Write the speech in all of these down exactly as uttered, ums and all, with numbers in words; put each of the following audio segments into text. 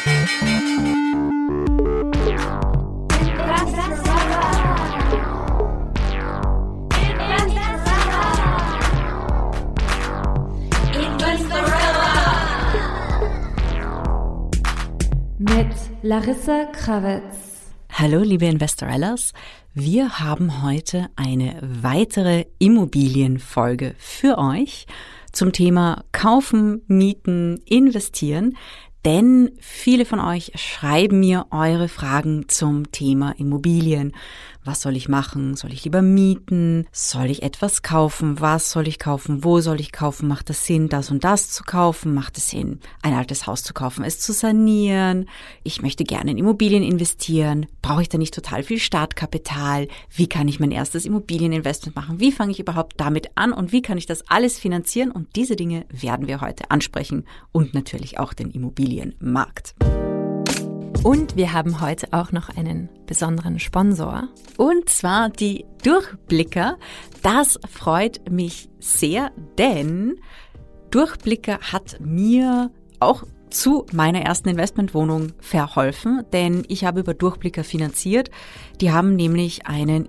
Mit Larissa Krawitz. Hallo liebe Investorellas, wir haben heute eine weitere Immobilienfolge für euch zum Thema Kaufen, Mieten, Investieren, denn viele von euch schreiben mir eure Fragen zum Thema Immobilien. Was soll ich machen? Soll ich lieber mieten? Soll ich etwas kaufen? Was soll ich kaufen? Wo soll ich kaufen? Macht es Sinn, das und das zu kaufen? Macht es Sinn, ein altes Haus zu kaufen, es zu sanieren? Ich möchte gerne in Immobilien investieren. Brauche ich da nicht total viel Startkapital? Wie kann ich mein erstes Immobilieninvestment machen? Wie fange ich überhaupt damit an? Und wie kann ich das alles finanzieren? Und diese Dinge werden wir heute ansprechen und natürlich auch den Immobilienmarkt. Und wir haben heute auch noch einen besonderen Sponsor. Und zwar die Durchblicker. Das freut mich sehr, denn Durchblicker hat mir auch zu meiner ersten Investmentwohnung verholfen, denn ich habe über Durchblicker finanziert. Die haben nämlich einen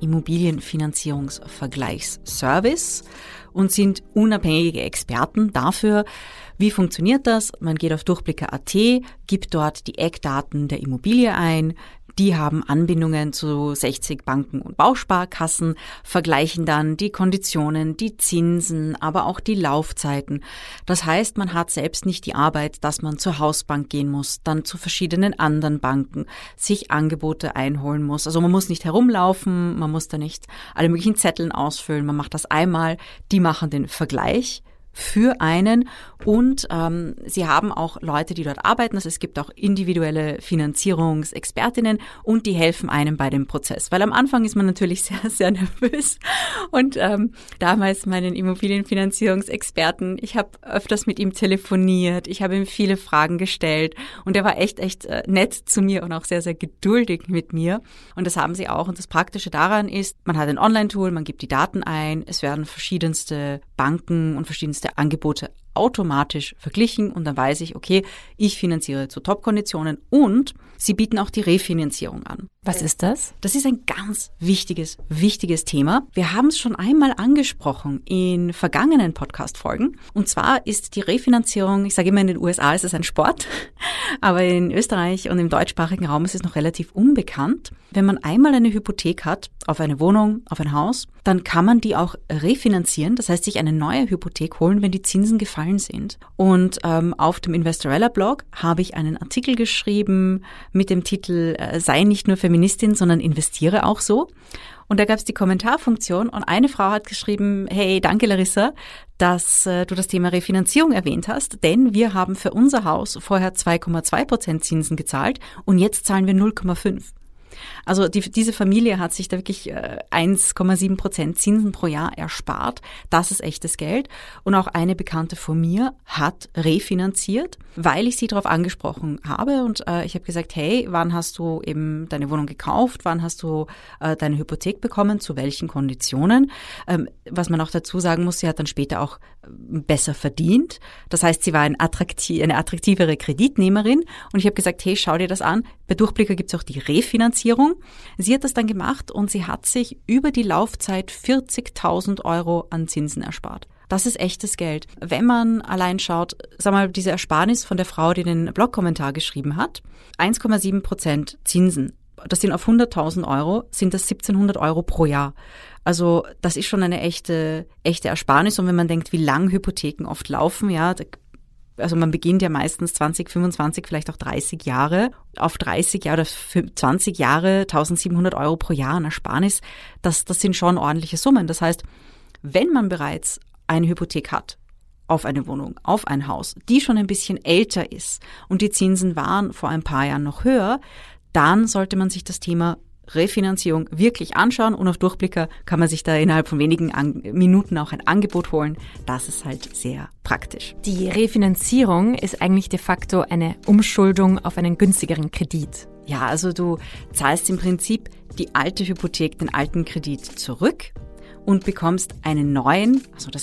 Immobilienfinanzierungsvergleichsservice und sind unabhängige Experten dafür. Wie funktioniert das? Man geht auf durchblicker punkt at, gibt dort die Eckdaten der Immobilie ein. Die haben Anbindungen zu sechzig Banken und Bausparkassen, vergleichen dann die Konditionen, die Zinsen, aber auch die Laufzeiten. Das heißt, man hat selbst nicht die Arbeit, dass man zur Hausbank gehen muss, dann zu verschiedenen anderen Banken, sich Angebote einholen muss. Also man muss nicht herumlaufen, man muss da nicht alle möglichen Zetteln ausfüllen. Man macht das einmal, die machen den Vergleich für einen und ähm, sie haben auch Leute, die dort arbeiten. Also es gibt auch individuelle Finanzierungsexpertinnen und die helfen einem bei dem Prozess. Weil am Anfang ist man natürlich sehr, sehr nervös und ähm, damals meinen Immobilienfinanzierungsexperten, ich habe öfters mit ihm telefoniert, ich habe ihm viele Fragen gestellt und er war echt, echt äh, nett zu mir und auch sehr, sehr geduldig mit mir und das haben sie auch. Und das Praktische daran ist, man hat ein Online-Tool, man gibt die Daten ein, es werden verschiedenste Banken und verschiedenste Angebote automatisch verglichen und dann weiß ich, okay, ich finanziere zu Top-Konditionen und sie bieten auch die Refinanzierung an. Was ist das? Das ist ein ganz wichtiges, wichtiges Thema. Wir haben es schon einmal angesprochen in vergangenen Podcast-Folgen und zwar ist die Refinanzierung, ich sage immer in den U S A ist es ein Sport, aber in Österreich und im deutschsprachigen Raum ist es noch relativ unbekannt. Wenn man einmal eine Hypothek hat auf eine Wohnung, auf ein Haus, dann kann man die auch refinanzieren, das heißt sich eine neue Hypothek holen, wenn die Zinsen gefallen sind. Und ähm, auf dem Investorella-Blog habe ich einen Artikel geschrieben mit dem Titel äh, Sei nicht nur Feministin, sondern investiere auch so. Und da gab es die Kommentarfunktion und eine Frau hat geschrieben, hey, danke Larissa, dass äh, du das Thema Refinanzierung erwähnt hast, denn wir haben für unser Haus vorher zwei Komma zwei Prozent Zinsen gezahlt und jetzt zahlen wir null Komma fünf. Also die, diese Familie hat sich da wirklich äh, eins Komma sieben Prozent Zinsen pro Jahr erspart. Das ist echtes Geld. Und auch eine Bekannte von mir hat refinanziert, weil ich sie darauf angesprochen habe. Und äh, ich habe gesagt, hey, wann hast du eben deine Wohnung gekauft? Wann hast du äh, deine Hypothek bekommen? Zu welchen Konditionen? Ähm, was man auch dazu sagen muss, sie hat dann später auch besser verdient. Das heißt, sie war ein attraktiv, eine attraktivere Kreditnehmerin. Und ich habe gesagt, hey, schau dir das an. Bei Durchblicker gibt es auch die Refinanzierung. Sie hat das dann gemacht und sie hat sich über die Laufzeit vierzigtausend Euro an Zinsen erspart. Das ist echtes Geld. Wenn man allein schaut, sag mal, diese Ersparnis von der Frau, die den Blogkommentar geschrieben hat, eins Komma sieben Prozent Zinsen, das sind auf hunderttausend Euro, sind das siebzehnhundert Euro pro Jahr. Also das ist schon eine echte, echte Ersparnis. Und wenn man denkt, wie lang Hypotheken oft laufen, ja, also man beginnt ja meistens zwanzig, fünfundzwanzig, vielleicht auch dreißig Jahre. Auf dreißig Jahre oder zwanzig Jahre eintausendsiebenhundert Euro pro Jahr an Ersparnis, das, das sind schon ordentliche Summen. Das heißt, wenn man bereits eine Hypothek hat auf eine Wohnung, auf ein Haus, die schon ein bisschen älter ist und die Zinsen waren vor ein paar Jahren noch höher, dann sollte man sich das Thema Refinanzierung wirklich anschauen und auf Durchblicker kann man sich da innerhalb von wenigen An- Minuten auch ein Angebot holen. Das ist halt sehr praktisch. Die Refinanzierung ist eigentlich de facto eine Umschuldung auf einen günstigeren Kredit. Ja, also du zahlst im Prinzip die alte Hypothek, den alten Kredit zurück und bekommst einen neuen, also das, das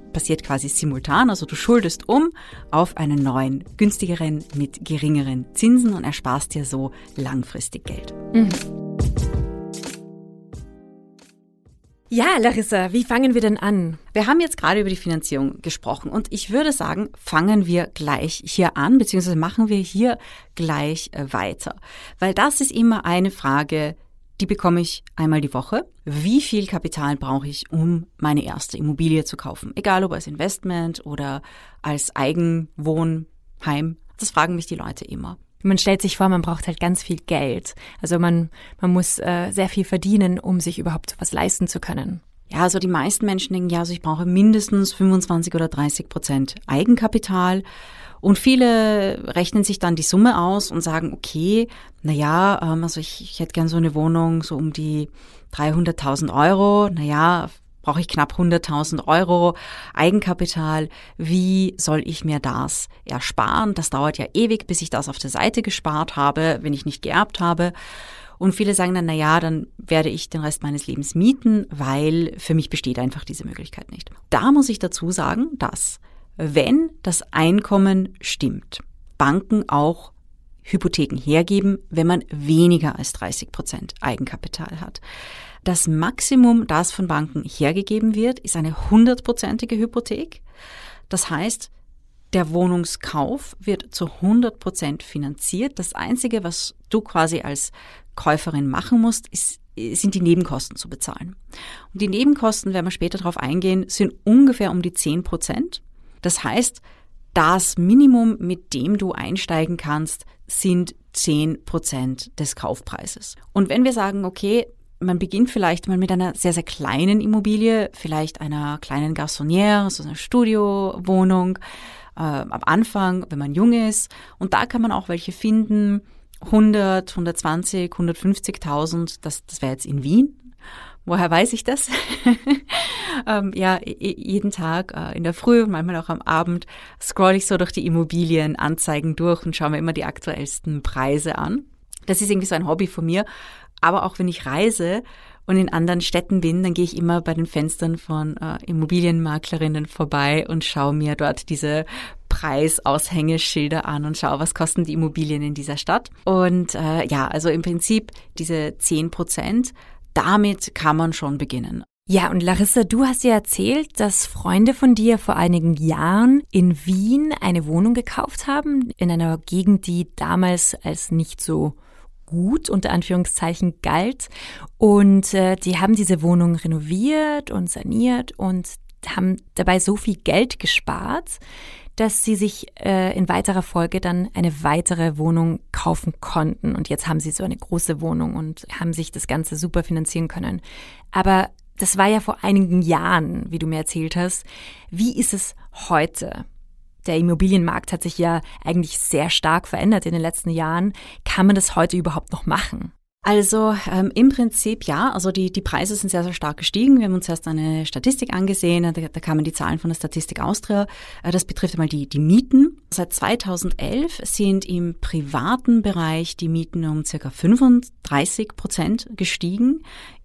passiert quasi simultan, also du schuldest um auf einen neuen, günstigeren mit geringeren Zinsen und ersparst dir so langfristig Geld. Mhm. Ja, Larissa, wie fangen wir denn an? Wir haben jetzt gerade über die Finanzierung gesprochen und ich würde sagen, fangen wir gleich hier an, beziehungsweise machen wir hier gleich weiter. Weil das ist immer eine Frage, die bekomme ich einmal die Woche. Wie viel Kapital brauche ich, um meine erste Immobilie zu kaufen? Egal ob als Investment oder als Eigenwohnheim. Das fragen mich die Leute immer. Man stellt sich vor, man braucht halt ganz viel Geld. Also man, man muss äh, sehr viel verdienen, um sich überhaupt was leisten zu können. Ja, also die meisten Menschen denken, ja, also ich brauche mindestens fünfundzwanzig oder dreißig Prozent Eigenkapital. Und viele rechnen sich dann die Summe aus und sagen, okay, na ja, ähm, also ich, ich hätte gern so eine Wohnung so um die dreihunderttausend Euro. Na ja, brauche ich knapp hunderttausend Euro Eigenkapital. Wie soll ich mir das ersparen? Das dauert ja ewig, bis ich das auf der Seite gespart habe, wenn ich nicht geerbt habe. Und viele sagen dann, na ja, dann werde ich den Rest meines Lebens mieten, weil für mich besteht einfach diese Möglichkeit nicht. Da muss ich dazu sagen, dass wenn das Einkommen stimmt, Banken auch Hypotheken hergeben, wenn man weniger als dreißig Prozent Eigenkapital hat. Das Maximum, das von Banken hergegeben wird, ist eine hundertprozentige Hypothek. Das heißt, der Wohnungskauf wird zu hundert Prozent finanziert. Das Einzige, was du quasi als Käuferin machen musst, ist, sind die Nebenkosten zu bezahlen. Und die Nebenkosten, werden wir später darauf eingehen, sind ungefähr um die zehn Prozent. Das heißt, das Minimum, mit dem du einsteigen kannst, sind zehn Prozent des Kaufpreises. Und wenn wir sagen, okay, man beginnt vielleicht mal mit einer sehr, sehr kleinen Immobilie, vielleicht einer kleinen Garçonnière, also einer Studiowohnung, äh, am Anfang, wenn man jung ist. Und da kann man auch welche finden, hundert, hundertzwanzig, hundertfünfzigtausend, das, das wäre jetzt in Wien. Woher weiß ich das? ähm, ja, jeden Tag äh, in der Früh und manchmal auch am Abend scroll ich so durch die Immobilienanzeigen durch und schaue mir immer die aktuellsten Preise an. Das ist irgendwie so ein Hobby von mir. Aber auch wenn ich reise und in anderen Städten bin, dann gehe ich immer bei den Fenstern von äh, Immobilienmaklerinnen vorbei und schaue mir dort diese Preisaushängeschilder an und schaue, was kosten die Immobilien in dieser Stadt. Und äh, ja, also im Prinzip diese zehn Prozent, damit kann man schon beginnen. Ja, und Larissa, du hast ja erzählt, dass Freunde von dir vor einigen Jahren in Wien eine Wohnung gekauft haben, in einer Gegend, die damals als nicht so gut, unter Anführungszeichen, galt. Und äh, die haben diese Wohnung renoviert und saniert und haben dabei so viel Geld gespart, dass sie sich äh, in weiterer Folge dann eine weitere Wohnung kaufen konnten. Und jetzt haben sie so eine große Wohnung und haben sich das Ganze super finanzieren können. Aber das war ja vor einigen Jahren, wie du mir erzählt hast. Wie ist es heute? Der Immobilienmarkt hat sich ja eigentlich sehr stark verändert in den letzten Jahren. Kann man das heute überhaupt noch machen? Also ähm, im Prinzip ja, also die die Preise sind sehr, sehr stark gestiegen. Wir haben uns erst eine Statistik angesehen, da, da kamen die Zahlen von der Statistik Austria. Äh, das betrifft einmal die die Mieten. Seit zweitausendelf sind im privaten Bereich die Mieten um circa fünfunddreißig Prozent gestiegen,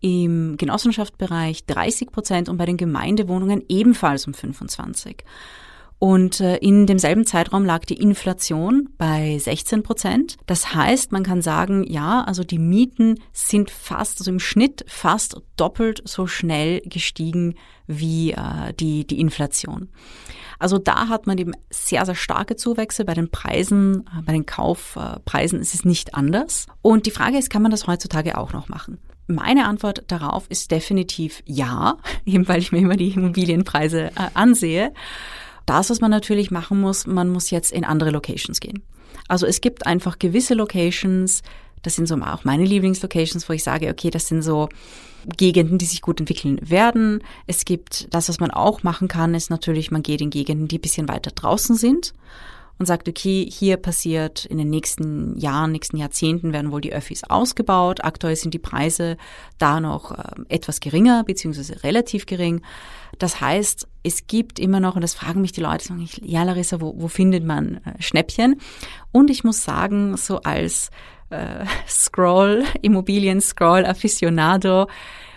im Genossenschaftsbereich dreißig Prozent und bei den Gemeindewohnungen ebenfalls um fünfundzwanzig. Und in demselben Zeitraum lag die Inflation bei sechzehn Prozent. Das heißt, man kann sagen, ja, also die Mieten sind fast, also im Schnitt fast doppelt so schnell gestiegen wie äh, die, die Inflation. Also da hat man eben sehr, sehr starke Zuwächse. Bei den Preisen, bei den Kaufpreisen ist es nicht anders. Und die Frage ist, kann man das heutzutage auch noch machen? Meine Antwort darauf ist definitiv ja, eben weil ich mir immer die Immobilienpreise äh, ansehe. Das, was man natürlich machen muss, man muss jetzt in andere Locations gehen. Also es gibt einfach gewisse Locations, das sind so auch meine Lieblingslocations, wo ich sage, okay, das sind so Gegenden, die sich gut entwickeln werden. Es gibt das, was man auch machen kann, ist natürlich, man geht in Gegenden, die ein bisschen weiter draußen sind und sagt, okay, hier passiert in den nächsten Jahren, nächsten Jahrzehnten werden wohl die Öffis ausgebaut. Aktuell sind die Preise da noch äh, etwas geringer, beziehungsweise relativ gering. Das heißt, es gibt immer noch, und das fragen mich die Leute, sagen, ja Larissa, wo, wo findet man äh, Schnäppchen? Und ich muss sagen, so als äh, Scroll, Immobilien-Scroll-Afficionado,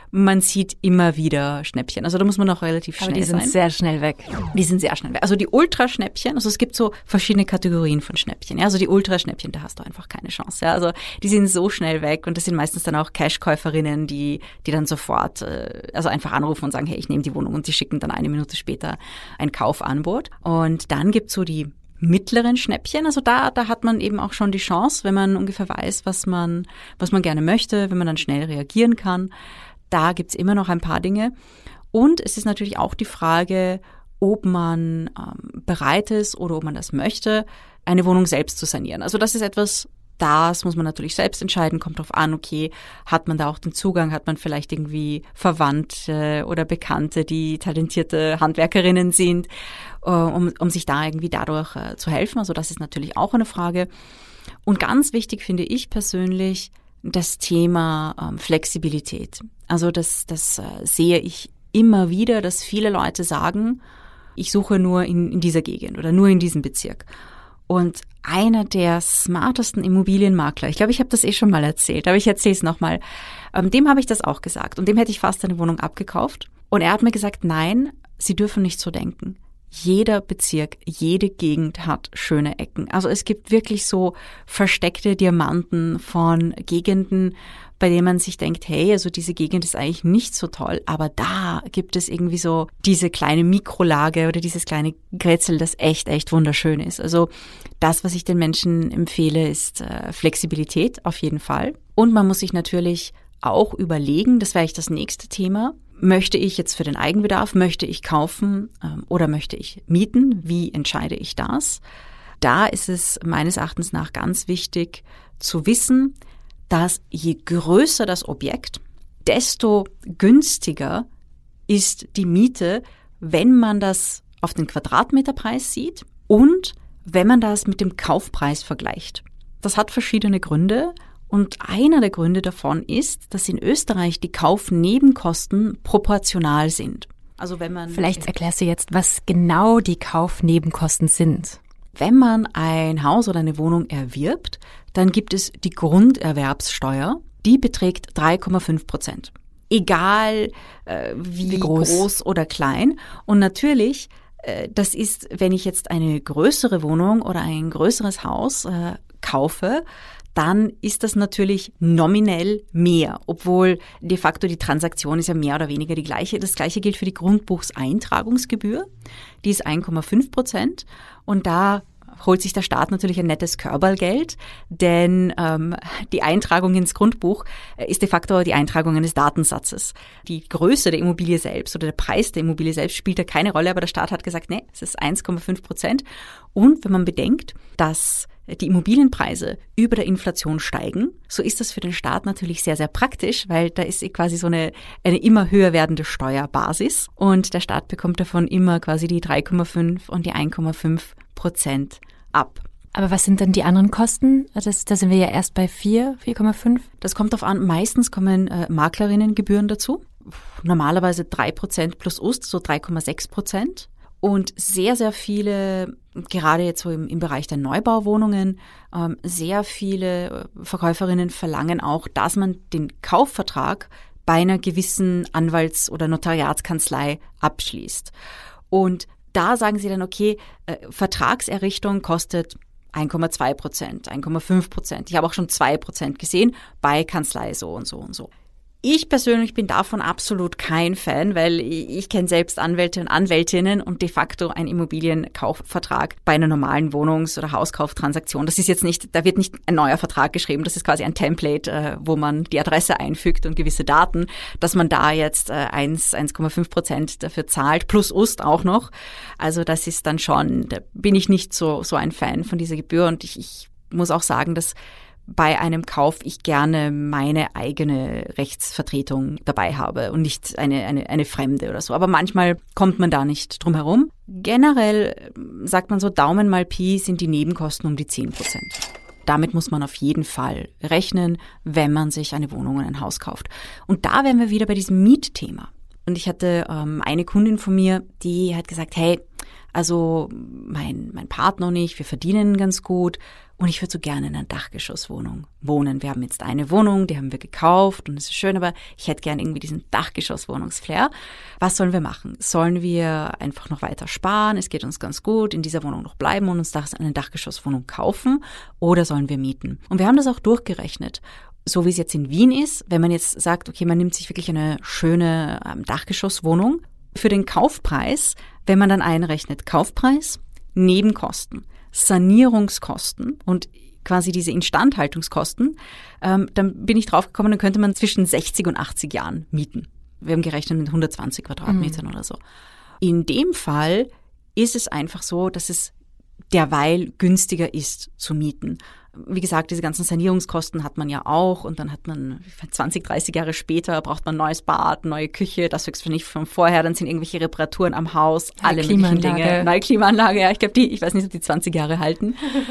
man sieht immer wieder Schnäppchen. Also da muss man auch relativ schnell sein. Aber die sind sein. sehr schnell weg. Die sind sehr schnell weg. Also die Ultraschnäppchen, also es gibt so verschiedene Kategorien von Schnäppchen. Ja, also die Ultraschnäppchen, da hast du einfach keine Chance. Ja, also die sind so schnell weg und das sind meistens dann auch Cash-Käuferinnen, die die dann sofort, äh, also einfach anrufen und sagen, hey, ich nehme die Wohnung und die schicken dann eine Minute später ein Kaufangebot. Und dann gibt's so die mittleren Schnäppchen, also da da hat man eben auch schon die Chance, wenn man ungefähr weiß, was man was man gerne möchte, wenn man dann schnell reagieren kann. Da gibt's immer noch ein paar Dinge. Und es ist natürlich auch die Frage, ob man ähm, bereit ist oder ob man das möchte, eine Wohnung selbst zu sanieren. Also das ist etwas, das muss man natürlich selbst entscheiden, kommt drauf an, okay, hat man da auch den Zugang, hat man vielleicht irgendwie Verwandte oder Bekannte, die talentierte Handwerkerinnen sind, äh, um, um sich da irgendwie dadurch äh, zu helfen. Also das ist natürlich auch eine Frage. Und ganz wichtig finde ich persönlich das Thema ähm, Flexibilität. Also das, das äh, sehe ich immer wieder, dass viele Leute sagen, ich suche nur in, in dieser Gegend oder nur in diesem Bezirk. Und einer der smartesten Immobilienmakler, ich glaube, ich habe das eh schon mal erzählt, aber ich erzähle es nochmal, ähm, dem habe ich das auch gesagt und dem hätte ich fast eine Wohnung abgekauft. Und er hat mir gesagt, nein, Sie dürfen nicht so denken. Jeder Bezirk, jede Gegend hat schöne Ecken. Also es gibt wirklich so versteckte Diamanten von Gegenden, bei denen man sich denkt, hey, also diese Gegend ist eigentlich nicht so toll, aber da gibt es irgendwie so diese kleine Mikrolage oder dieses kleine Grätzl, das echt, echt wunderschön ist. Also das, was ich den Menschen empfehle, ist äh, Flexibilität auf jeden Fall. Und man muss sich natürlich auch überlegen, das wäre eigentlich das nächste Thema, möchte ich jetzt für den Eigenbedarf, möchte ich kaufen ähm, oder möchte ich mieten? Wie entscheide ich das? Da ist es meines Erachtens nach ganz wichtig zu wissen, dass je größer das Objekt, desto günstiger ist die Miete, wenn man das auf den Quadratmeterpreis sieht und wenn man das mit dem Kaufpreis vergleicht. Das hat verschiedene Gründe und einer der Gründe davon ist, dass in Österreich die Kaufnebenkosten proportional sind. Also wenn man Vielleicht erklärst du jetzt, was genau die Kaufnebenkosten sind. Wenn man ein Haus oder eine Wohnung erwirbt, dann gibt es die Grunderwerbssteuer, die beträgt drei Komma fünf Prozent. Egal äh, wie, wie groß. groß oder klein. Und natürlich, äh, das ist, wenn ich jetzt eine größere Wohnung oder ein größeres Haus äh, kaufe, dann ist das natürlich nominell mehr, obwohl de facto die Transaktion ist ja mehr oder weniger die gleiche. Das gleiche gilt für die Grundbuchseintragungsgebühr, die ist eins Komma fünf Prozent und da holt sich der Staat natürlich ein nettes Körberlgeld, denn ähm, die Eintragung ins Grundbuch ist de facto die Eintragung eines Datensatzes. Die Größe der Immobilie selbst oder der Preis der Immobilie selbst spielt da keine Rolle, aber der Staat hat gesagt, nee, es ist eins Komma fünf Prozent. Und wenn man bedenkt, dass die Immobilienpreise über der Inflation steigen, so ist das für den Staat natürlich sehr, sehr praktisch, weil da ist quasi so eine, eine immer höher werdende Steuerbasis und der Staat bekommt davon immer quasi die drei Komma fünf und die eins Komma fünf Prozent ab. Aber was sind dann die anderen Kosten? Das, da sind wir ja erst bei vier, vier Komma fünf. Das kommt darauf an, meistens kommen äh, Maklerinnengebühren dazu, normalerweise drei Prozent plus U S T, so drei Komma sechs Prozent. Und sehr, sehr viele, gerade jetzt so im, im Bereich der Neubauwohnungen, ähm, sehr viele Verkäuferinnen verlangen auch, dass man den Kaufvertrag bei einer gewissen Anwalts- oder Notariatskanzlei abschließt. Und da sagen sie dann, okay, äh, Vertragserrichtung kostet eins Komma zwei Prozent, eins Komma fünf Prozent. Ich habe auch schon zwei Prozent gesehen bei Kanzlei so und so und so. Ich persönlich bin davon absolut kein Fan, weil ich, ich kenne selbst Anwälte und Anwältinnen und de facto ein Immobilienkaufvertrag bei einer normalen Wohnungs- oder Hauskauftransaktion. Das ist jetzt nicht, da wird nicht ein neuer Vertrag geschrieben, das ist quasi ein Template, äh, wo man die Adresse einfügt und gewisse Daten, dass man da jetzt äh, eins, eins Komma fünf Prozent dafür zahlt, plus U S T auch noch. Also das ist dann schon, da bin ich nicht so, so ein Fan von dieser Gebühr und ich, ich muss auch sagen, dass bei einem Kauf ich gerne meine eigene Rechtsvertretung dabei habe und nicht eine, eine, eine Fremde oder so. Aber manchmal kommt man da nicht drum herum. Generell sagt man so, Daumen mal Pi sind die Nebenkosten um die zehn Prozent. Damit muss man auf jeden Fall rechnen, wenn man sich eine Wohnung und ein Haus kauft. Und da wären wir wieder bei diesem Mietthema. Und ich hatte ähm, eine Kundin von mir, die hat gesagt, hey, also mein, mein Partner und ich, wir verdienen ganz gut und ich würde so gerne in einer Dachgeschosswohnung wohnen. Wir haben jetzt eine Wohnung, die haben wir gekauft und es ist schön, aber ich hätte gerne irgendwie diesen Dachgeschosswohnungsflair. Was sollen wir machen? Sollen wir einfach noch weiter sparen? Es geht uns ganz gut, in dieser Wohnung noch bleiben und uns eine Dachgeschosswohnung kaufen oder sollen wir mieten? Und wir haben das auch durchgerechnet. So wie es jetzt in Wien ist, wenn man jetzt sagt, okay, man nimmt sich wirklich eine schöne ähm, Dachgeschosswohnung, für den Kaufpreis, wenn man dann einrechnet, Kaufpreis, Nebenkosten, Sanierungskosten und quasi diese Instandhaltungskosten, ähm, dann bin ich draufgekommen, dann könnte man zwischen sechzig und achtzig Jahren mieten. Wir haben gerechnet mit hundertzwanzig Quadratmetern mhm. oder so. In dem Fall ist es einfach so, dass es derweil günstiger ist zu mieten. Wie gesagt, diese ganzen Sanierungskosten hat man ja auch und dann hat man zwanzig, dreißig Jahre später braucht man ein neues Bad, neue Küche, das höchstwahrscheinlich von vorher, dann sind irgendwelche Reparaturen am Haus, neue alle möglichen Dinge. Neue Klimaanlage, ja, ich glaube, die, ich weiß nicht, ob die zwanzig Jahre halten.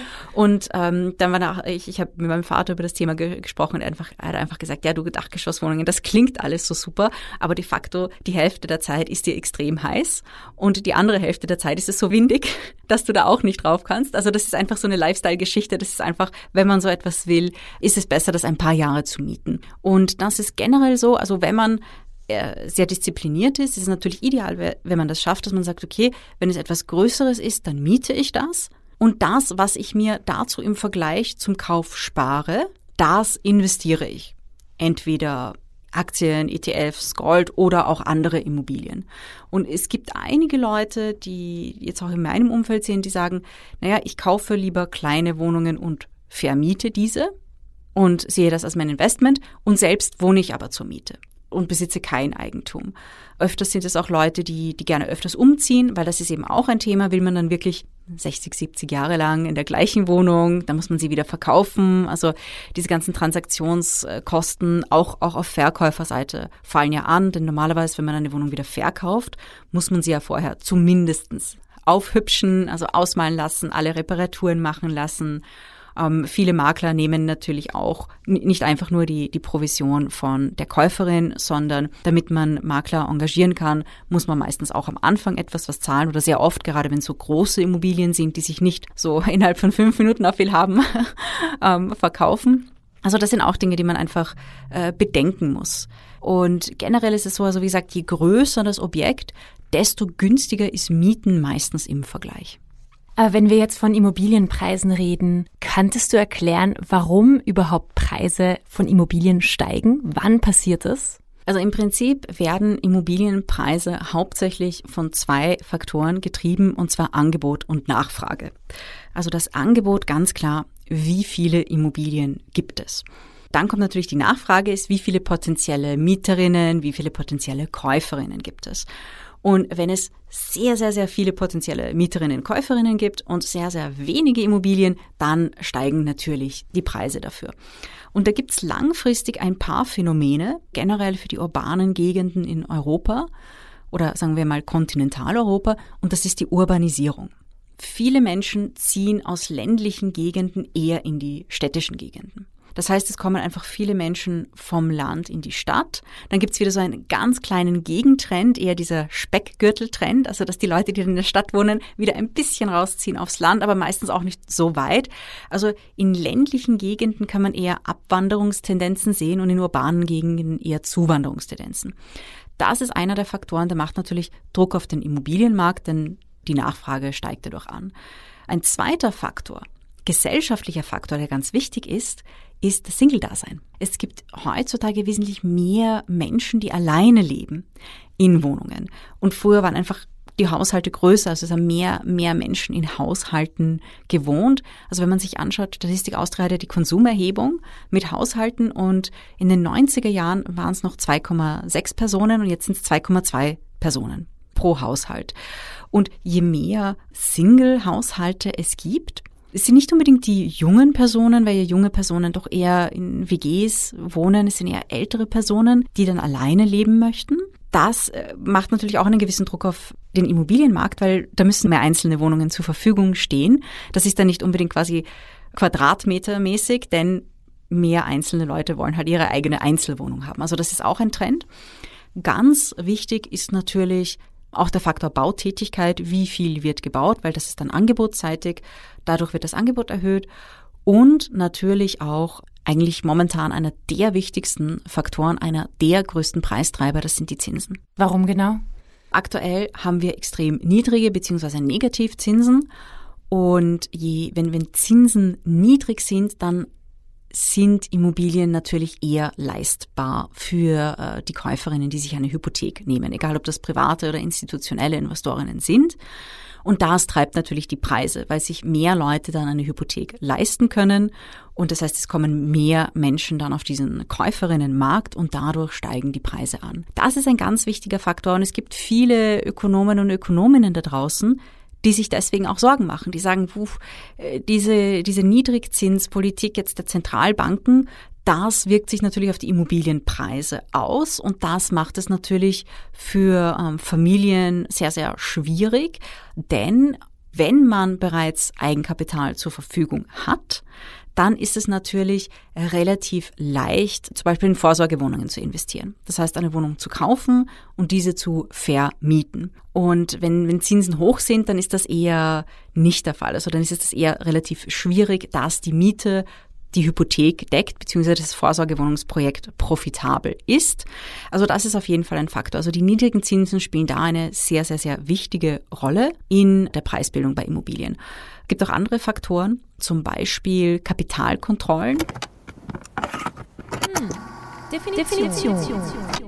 Und ähm, dann war da, ich, ich habe mit meinem Vater über das Thema ge- gesprochen und er, einfach, er hat einfach gesagt, ja, du Dachgeschosswohnungen, das klingt alles so super, aber de facto die Hälfte der Zeit ist dir extrem heiß und die andere Hälfte der Zeit ist es so windig, dass du da auch nicht drauf kannst. Also das ist einfach so eine Lifestyle-Geschichte, das ist einfach, wenn man so etwas will, ist es besser, das ein paar Jahre zu mieten. Und das ist generell so, also wenn man äh, sehr diszipliniert ist, ist es natürlich ideal, wenn man das schafft, dass man sagt, okay, wenn es etwas Größeres ist, dann miete ich das. Und das, was ich mir dazu im Vergleich zum Kauf spare, das investiere ich. Entweder Aktien, E T Fs, Gold oder auch andere Immobilien. Und es gibt einige Leute, die jetzt auch in meinem Umfeld sind, die sagen, naja, ich kaufe lieber kleine Wohnungen und vermiete diese und sehe das als mein Investment und selbst wohne ich aber zur Miete und besitze kein Eigentum. Öfters sind es auch Leute, die, die gerne öfters umziehen, weil das ist eben auch ein Thema, will man dann wirklich sechzig, siebzig Jahre lang in der gleichen Wohnung, dann muss man sie wieder verkaufen. Also diese ganzen Transaktionskosten auch, auch auf Verkäuferseite fallen ja an, denn normalerweise, wenn man eine Wohnung wieder verkauft, muss man sie ja vorher zumindest aufhübschen, also ausmalen lassen, alle Reparaturen machen lassen. Ähm, viele Makler nehmen natürlich auch n- nicht einfach nur die, die Provision von der Käuferin, sondern damit man Makler engagieren kann, muss man meistens auch am Anfang etwas was zahlen oder sehr oft, gerade wenn es so große Immobilien sind, die sich nicht so innerhalb von fünf Minuten auf viel haben, ähm, verkaufen. Also das sind auch Dinge, die man einfach äh, bedenken muss. Und generell ist es so, also wie gesagt, je größer das Objekt, desto günstiger ist Mieten meistens im Vergleich. Aber wenn wir jetzt von Immobilienpreisen reden, könntest du erklären, warum überhaupt Preise von Immobilien steigen? Wann passiert das? Also im Prinzip werden Immobilienpreise hauptsächlich von zwei Faktoren getrieben, und zwar Angebot und Nachfrage. Also das Angebot, ganz klar, wie viele Immobilien gibt es? Dann kommt natürlich die Nachfrage, ist, wie viele potenzielle Mieterinnen, wie viele potenzielle Käuferinnen gibt es? Und wenn es sehr, sehr, sehr viele potenzielle Mieterinnen und Käuferinnen gibt und sehr, sehr wenige Immobilien, dann steigen natürlich die Preise dafür. Und da gibt es langfristig ein paar Phänomene, generell für die urbanen Gegenden in Europa oder sagen wir mal Kontinentaleuropa, und das ist die Urbanisierung. Viele Menschen ziehen aus ländlichen Gegenden eher in die städtischen Gegenden. Das heißt, es kommen einfach viele Menschen vom Land in die Stadt. Dann gibt's wieder so einen ganz kleinen Gegentrend, eher dieser Speckgürteltrend, also dass die Leute, die in der Stadt wohnen, wieder ein bisschen rausziehen aufs Land, aber meistens auch nicht so weit. Also in ländlichen Gegenden kann man eher Abwanderungstendenzen sehen und in urbanen Gegenden eher Zuwanderungstendenzen. Das ist einer der Faktoren, der macht natürlich Druck auf den Immobilienmarkt, denn die Nachfrage steigt dadurch an. Ein zweiter Faktor, gesellschaftlicher Faktor, der ganz wichtig ist, ist das Single-Dasein. Es gibt heutzutage wesentlich mehr Menschen, die alleine leben in Wohnungen. Und früher waren einfach die Haushalte größer, also es haben mehr, mehr Menschen in Haushalten gewohnt. Also wenn man sich anschaut, Statistik Austria hat die Konsumerhebung mit Haushalten und in den neunziger Jahren waren es noch zwei Komma sechs Personen und jetzt sind es zwei Komma zwei Personen pro Haushalt. Und je mehr Single-Haushalte es gibt, es sind nicht unbedingt die jungen Personen, weil ja junge Personen doch eher in W Gs wohnen. Es sind eher ältere Personen, die dann alleine leben möchten. Das macht natürlich auch einen gewissen Druck auf den Immobilienmarkt, weil da müssen mehr einzelne Wohnungen zur Verfügung stehen. Das ist dann nicht unbedingt quasi quadratmetermäßig, denn mehr einzelne Leute wollen halt ihre eigene Einzelwohnung haben. Also das ist auch ein Trend. Ganz wichtig ist natürlich auch der Faktor Bautätigkeit, wie viel wird gebaut, weil das ist dann angebotsseitig, dadurch wird das Angebot erhöht und natürlich auch eigentlich momentan einer der wichtigsten Faktoren, einer der größten Preistreiber, das sind die Zinsen. Warum genau? Aktuell haben wir extrem niedrige bzw. Negativzinsen und je, wenn, wenn Zinsen niedrig sind, dann sind Immobilien natürlich eher leistbar für äh, die Käuferinnen, die sich eine Hypothek nehmen, egal ob das private oder institutionelle Investorinnen sind. Und das treibt natürlich die Preise, weil sich mehr Leute dann eine Hypothek leisten können. Und das heißt, es kommen mehr Menschen dann auf diesen Käuferinnenmarkt und dadurch steigen die Preise an. Das ist ein ganz wichtiger Faktor und es gibt viele Ökonomen und Ökonominnen da draußen, die sich deswegen auch Sorgen machen. Die sagen, puf, diese, diese Niedrigzinspolitik jetzt der Zentralbanken, das wirkt sich natürlich auf die Immobilienpreise aus und das macht es natürlich für ähm, Familien sehr, sehr schwierig, denn wenn man bereits Eigenkapital zur Verfügung hat, dann ist es natürlich relativ leicht, zum Beispiel in Vorsorgewohnungen zu investieren. Das heißt, eine Wohnung zu kaufen und diese zu vermieten. Und wenn, wenn Zinsen hoch sind, dann ist das eher nicht der Fall. Also dann ist es eher relativ schwierig, dass die Miete die Hypothek deckt, beziehungsweise das Vorsorgewohnungsprojekt profitabel ist. Also das ist auf jeden Fall ein Faktor. Also die niedrigen Zinsen spielen da eine sehr, sehr, sehr wichtige Rolle in der Preisbildung bei Immobilien. Es gibt auch andere Faktoren, zum Beispiel Kapitalkontrollen. Hm. Definition. Definition.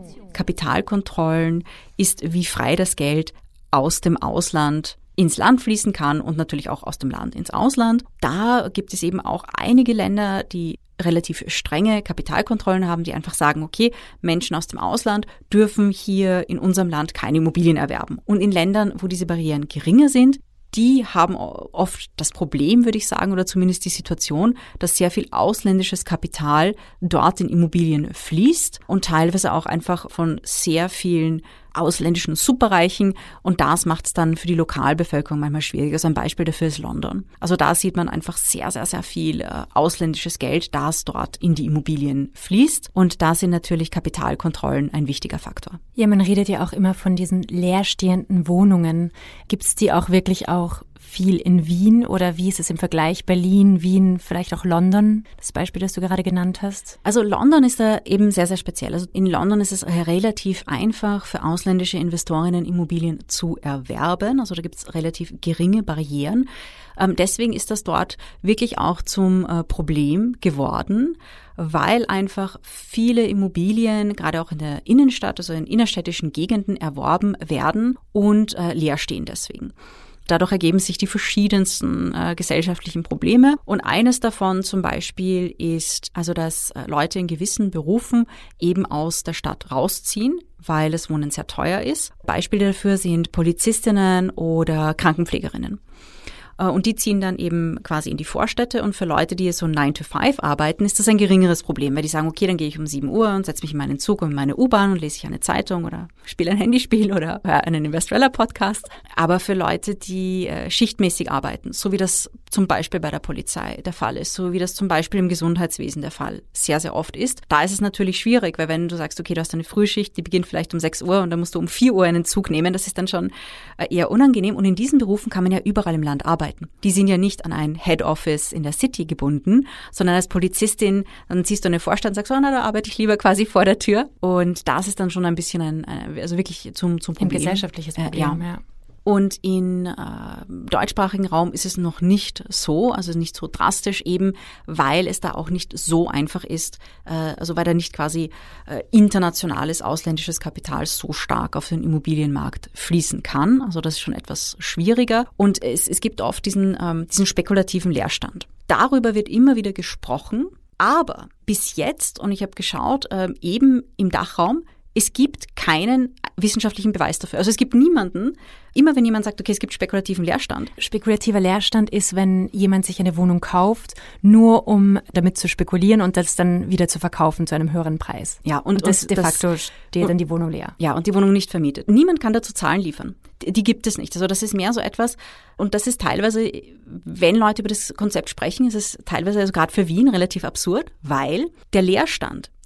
Kapitalkontrollen ist, wie frei das Geld aus dem Ausland ins Land fließen kann und natürlich auch aus dem Land ins Ausland. Da gibt es eben auch einige Länder, die relativ strenge Kapitalkontrollen haben, die einfach sagen, okay, Menschen aus dem Ausland dürfen hier in unserem Land keine Immobilien erwerben. Und in Ländern, wo diese Barrieren geringer sind, die haben oft das Problem, würde ich sagen, oder zumindest die Situation, dass sehr viel ausländisches Kapital dort in Immobilien fließt und teilweise auch einfach von sehr vielen ausländischen Superreichen und das macht es dann für die Lokalbevölkerung manchmal schwierig. Also ein Beispiel dafür ist London. Also da sieht man einfach sehr, sehr, sehr viel äh, ausländisches Geld, das dort in die Immobilien fließt und da sind natürlich Kapitalkontrollen ein wichtiger Faktor. Ja, man redet ja auch immer von diesen leerstehenden Wohnungen. Gibt es die auch wirklich auch viel in Wien oder wie ist es im Vergleich Berlin, Wien, vielleicht auch London, das Beispiel, das du gerade genannt hast? Also London ist da eben sehr, sehr speziell. Also in London ist es relativ einfach für ausländische Investorinnen Immobilien zu erwerben. Also da gibt es relativ geringe Barrieren. Ähm, deswegen ist das dort wirklich auch zum äh, Problem geworden, weil einfach viele Immobilien, gerade auch in der Innenstadt, also in innerstädtischen Gegenden erworben werden und äh, leer stehen deswegen. Dadurch ergeben sich die verschiedensten äh, gesellschaftlichen Probleme. Und eines davon zum Beispiel ist, also dass äh, Leute in gewissen Berufen eben aus der Stadt rausziehen, weil das Wohnen sehr teuer ist. Beispiele dafür sind Polizistinnen oder Krankenpflegerinnen. Und die ziehen dann eben quasi in die Vorstädte und für Leute, die so nine to five arbeiten, ist das ein geringeres Problem, weil die sagen, okay, dann gehe ich um sieben Uhr und setze mich in meinen Zug und in meine U-Bahn und lese ich eine Zeitung oder spiele ein Handyspiel oder höre einen Investrella-Podcast. Aber für Leute, die äh, schichtmäßig arbeiten, so wie das zum Beispiel bei der Polizei der Fall ist, so wie das zum Beispiel im Gesundheitswesen der Fall sehr, sehr oft ist, da ist es natürlich schwierig, weil wenn du sagst, okay, du hast eine Frühschicht, die beginnt vielleicht um sechs Uhr und dann musst du um vier Uhr einen Zug nehmen, das ist dann schon äh, eher unangenehm und in diesen Berufen kann man ja überall im Land arbeiten. Die sind ja nicht an ein Head Office in der City gebunden, sondern als Polizistin, dann siehst du eine Vorstadt und sagst, oh, na, da arbeite ich lieber quasi vor der Tür. Und das ist dann schon ein bisschen ein, also wirklich zum, zum Problem. Ein gesellschaftliches Problem, äh, ja. ja. Und im äh, deutschsprachigen Raum ist es noch nicht so, also nicht so drastisch eben, weil es da auch nicht so einfach ist, äh, also weil da nicht quasi äh, internationales ausländisches Kapital so stark auf den Immobilienmarkt fließen kann. Also das ist schon etwas schwieriger. Und es, es gibt oft diesen, ähm, diesen spekulativen Leerstand. Darüber wird immer wieder gesprochen, aber bis jetzt, und ich habe geschaut, äh, eben im Dachraum, es gibt keinen wissenschaftlichen Beweis dafür. Also es gibt niemanden, immer wenn jemand sagt, okay, es gibt spekulativen Leerstand. Spekulativer Leerstand ist, wenn jemand sich eine Wohnung kauft, nur um damit zu spekulieren und das dann wieder zu verkaufen zu einem höheren Preis. Ja, und, und das und de das, facto steht und, dann die Wohnung leer. Ja, und die Wohnung nicht vermietet. Niemand kann dazu Zahlen liefern. Die, die gibt es nicht. Also das ist mehr so etwas, und das ist teilweise, wenn Leute über das Konzept sprechen, ist es teilweise, also gerade für Wien, relativ absurd, weil der Leerstand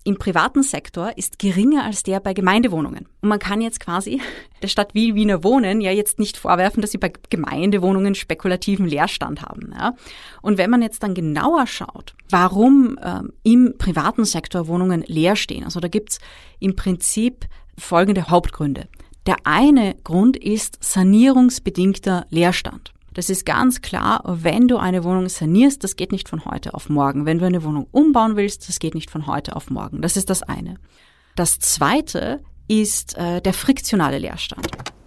im privaten Sektor ist geringer als der bei Gemeindewohnungen. Und man kann jetzt quasi der Stadt wie Wiener Wohnen ja jetzt nicht vorwerfen, dass sie bei Gemeindewohnungen spekulativen Leerstand haben. Ja. Und wenn man jetzt dann genauer schaut, warum ähm, im privaten Sektor Wohnungen leer stehen, also da gibt's im Prinzip folgende Hauptgründe. Der eine Grund ist sanierungsbedingter Leerstand. Das ist ganz klar, wenn du eine Wohnung sanierst, das geht nicht von heute auf morgen. Wenn du eine Wohnung umbauen willst, das geht nicht von heute auf morgen. Das ist das eine. Das zweite ist äh, der friktionale Leerstand.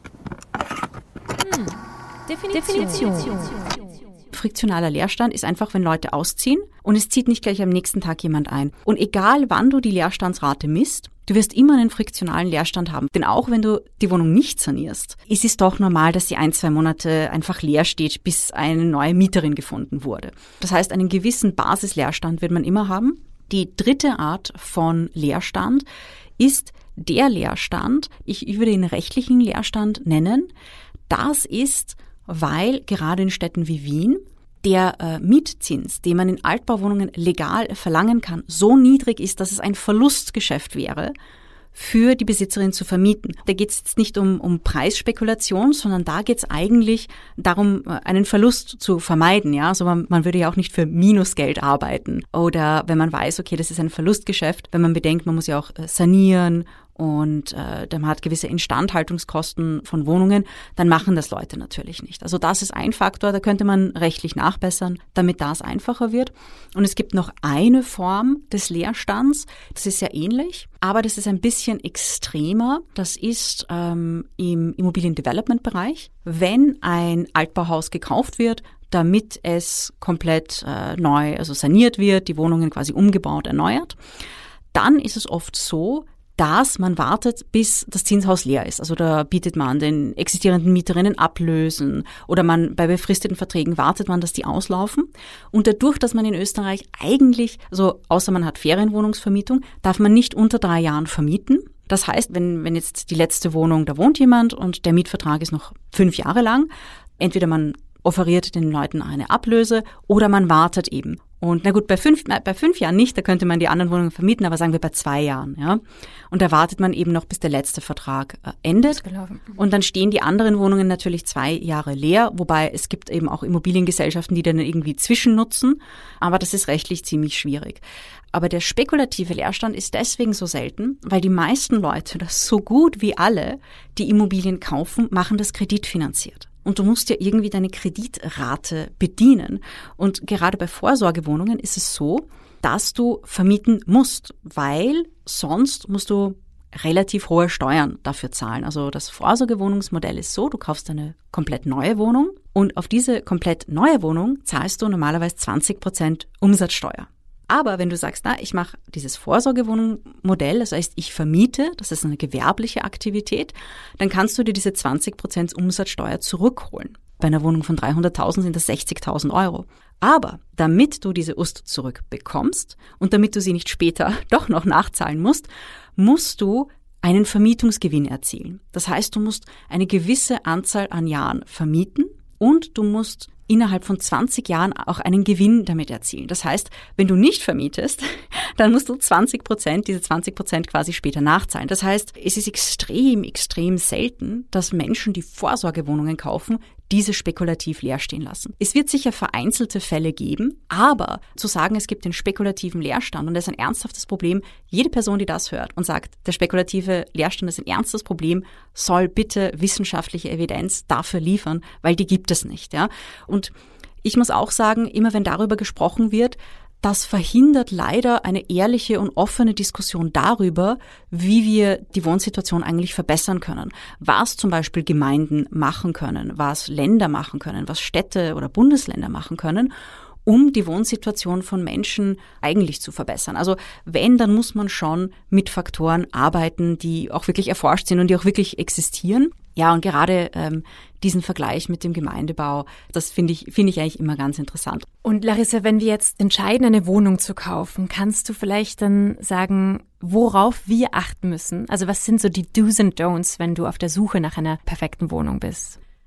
Hm. Definition. Definition. Friktionaler Leerstand ist einfach, wenn Leute ausziehen und es zieht nicht gleich am nächsten Tag jemand ein. Und egal, wann du die Leerstandsrate misst, du wirst immer einen friktionalen Leerstand haben. Denn auch wenn du die Wohnung nicht sanierst, ist es doch normal, dass sie ein, zwei Monate einfach leer steht, bis eine neue Mieterin gefunden wurde. Das heißt, einen gewissen Basisleerstand wird man immer haben. Die dritte Art von Leerstand ist der Leerstand, ich würde ihn rechtlichen Leerstand nennen. Das ist, weil gerade in Städten wie Wien der äh, Mietzins, den man in Altbauwohnungen legal verlangen kann, so niedrig ist, dass es ein Verlustgeschäft wäre, für die Besitzerin zu vermieten. Da geht es jetzt nicht um, um Preisspekulation, sondern da geht es eigentlich darum, einen Verlust zu vermeiden. Ja, also man, man würde ja auch nicht für Minusgeld arbeiten. Oder wenn man weiß, okay, das ist ein Verlustgeschäft, wenn man bedenkt, man muss ja auch sanieren und äh, man hat gewisse Instandhaltungskosten von Wohnungen, dann machen das Leute natürlich nicht. Also das ist ein Faktor, da könnte man rechtlich nachbessern, damit das einfacher wird. Und es gibt noch eine Form des Leerstands, das ist sehr ähnlich, aber das ist ein bisschen extremer. Das ist ähm, im Immobilien-Development-Bereich. Wenn ein Altbauhaus gekauft wird, damit es komplett äh, neu, also saniert wird, die Wohnungen quasi umgebaut, erneuert, dann ist es oft so, dass man wartet, bis das Zinshaus leer ist. Also da bietet man den existierenden Mieterinnen Ablösen oder man bei befristeten Verträgen wartet man, dass die auslaufen. Und dadurch, dass man in Österreich eigentlich, also außer man hat Ferienwohnungsvermietung, darf man nicht unter drei Jahren vermieten. Das heißt, wenn, wenn jetzt die letzte Wohnung, da wohnt jemand und der Mietvertrag ist noch fünf Jahre lang, entweder man offeriert den Leuten eine Ablöse oder man wartet eben. Und na gut, bei fünf, bei fünf Jahren nicht, da könnte man die anderen Wohnungen vermieten, aber sagen wir bei zwei Jahren, ja. Und da wartet man eben noch, bis der letzte Vertrag äh, endet. Und dann stehen die anderen Wohnungen natürlich zwei Jahre leer, wobei es gibt eben auch Immobiliengesellschaften, die dann irgendwie zwischennutzen. Aber das ist rechtlich ziemlich schwierig. Aber der spekulative Leerstand ist deswegen so selten, weil die meisten Leute, das so gut wie alle, die Immobilien kaufen, machen das kreditfinanziert. Und du musst ja irgendwie deine Kreditrate bedienen. Und gerade bei Vorsorgewohnungen ist es so, dass du vermieten musst, weil sonst musst du relativ hohe Steuern dafür zahlen. Also das Vorsorgewohnungsmodell ist so, du kaufst eine komplett neue Wohnung und auf diese komplett neue Wohnung zahlst du normalerweise zwanzig Prozent Umsatzsteuer. Aber wenn du sagst, na, ich mache dieses Vorsorgewohnungsmodell, das heißt, ich vermiete, das ist eine gewerbliche Aktivität, dann kannst du dir diese zwanzig Prozent Umsatzsteuer zurückholen. Bei einer Wohnung von dreihunderttausend sind das sechzigtausend Euro. Aber damit du diese U S T zurückbekommst und damit du sie nicht später doch noch nachzahlen musst, musst du einen Vermietungsgewinn erzielen. Das heißt, du musst eine gewisse Anzahl an Jahren vermieten und du musst innerhalb von zwanzig Jahren auch einen Gewinn damit erzielen. Das heißt, wenn du nicht vermietest, dann musst du zwanzig Prozent, diese zwanzig Prozent quasi später nachzahlen. Das heißt, es ist extrem, extrem selten, dass Menschen, die Vorsorgewohnungen kaufen, diese spekulativ leer stehen lassen. Es wird sicher vereinzelte Fälle geben, aber zu sagen, es gibt den spekulativen Leerstand und das ist ein ernsthaftes Problem, jede Person, die das hört und sagt, der spekulative Leerstand ist ein ernstes Problem, soll bitte wissenschaftliche Evidenz dafür liefern, weil die gibt es nicht. Ja? Und ich muss auch sagen, immer wenn darüber gesprochen wird, das verhindert leider eine ehrliche und offene Diskussion darüber, wie wir die Wohnsituation eigentlich verbessern können. Was zum Beispiel Gemeinden machen können, was Länder machen können, was Städte oder Bundesländer machen können, um die Wohnsituation von Menschen eigentlich zu verbessern. Also wenn, dann muss man schon mit Faktoren arbeiten, die auch wirklich erforscht sind und die auch wirklich existieren. Ja, und gerade ähm, diesen Vergleich mit dem Gemeindebau, das finde ich, finde ich eigentlich immer ganz interessant. Und Larissa, wenn wir jetzt entscheiden, eine Wohnung zu kaufen, kannst du vielleicht dann sagen, worauf wir achten müssen? Also was sind so die Do's and Don'ts, wenn du auf der Suche nach einer perfekten Wohnung bist?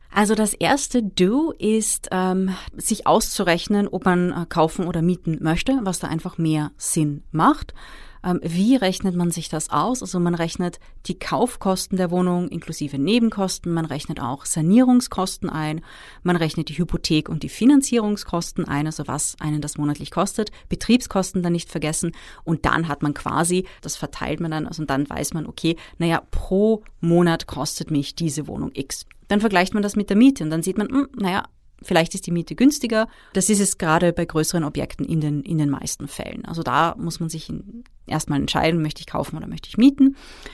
Also das erste Do ist, ähm, sich auszurechnen, ob man äh, kaufen oder mieten möchte, was da einfach mehr Sinn macht. Ähm, wie rechnet man sich das aus? Also man rechnet die Kaufkosten der Wohnung inklusive Nebenkosten, man rechnet auch Sanierungskosten ein, man rechnet die Hypothek und die Finanzierungskosten ein, also was einen das monatlich kostet, Betriebskosten dann nicht vergessen und dann hat man quasi, das verteilt man dann, also dann weiß man, okay, naja, pro Monat kostet mich diese Wohnung X. Dann vergleicht man das mit der Miete und dann sieht man, mh, naja, vielleicht ist die Miete günstiger. Das ist es gerade bei größeren Objekten in den, in den meisten Fällen. Also da muss man sich erstmal entscheiden, möchte ich kaufen oder möchte ich mieten.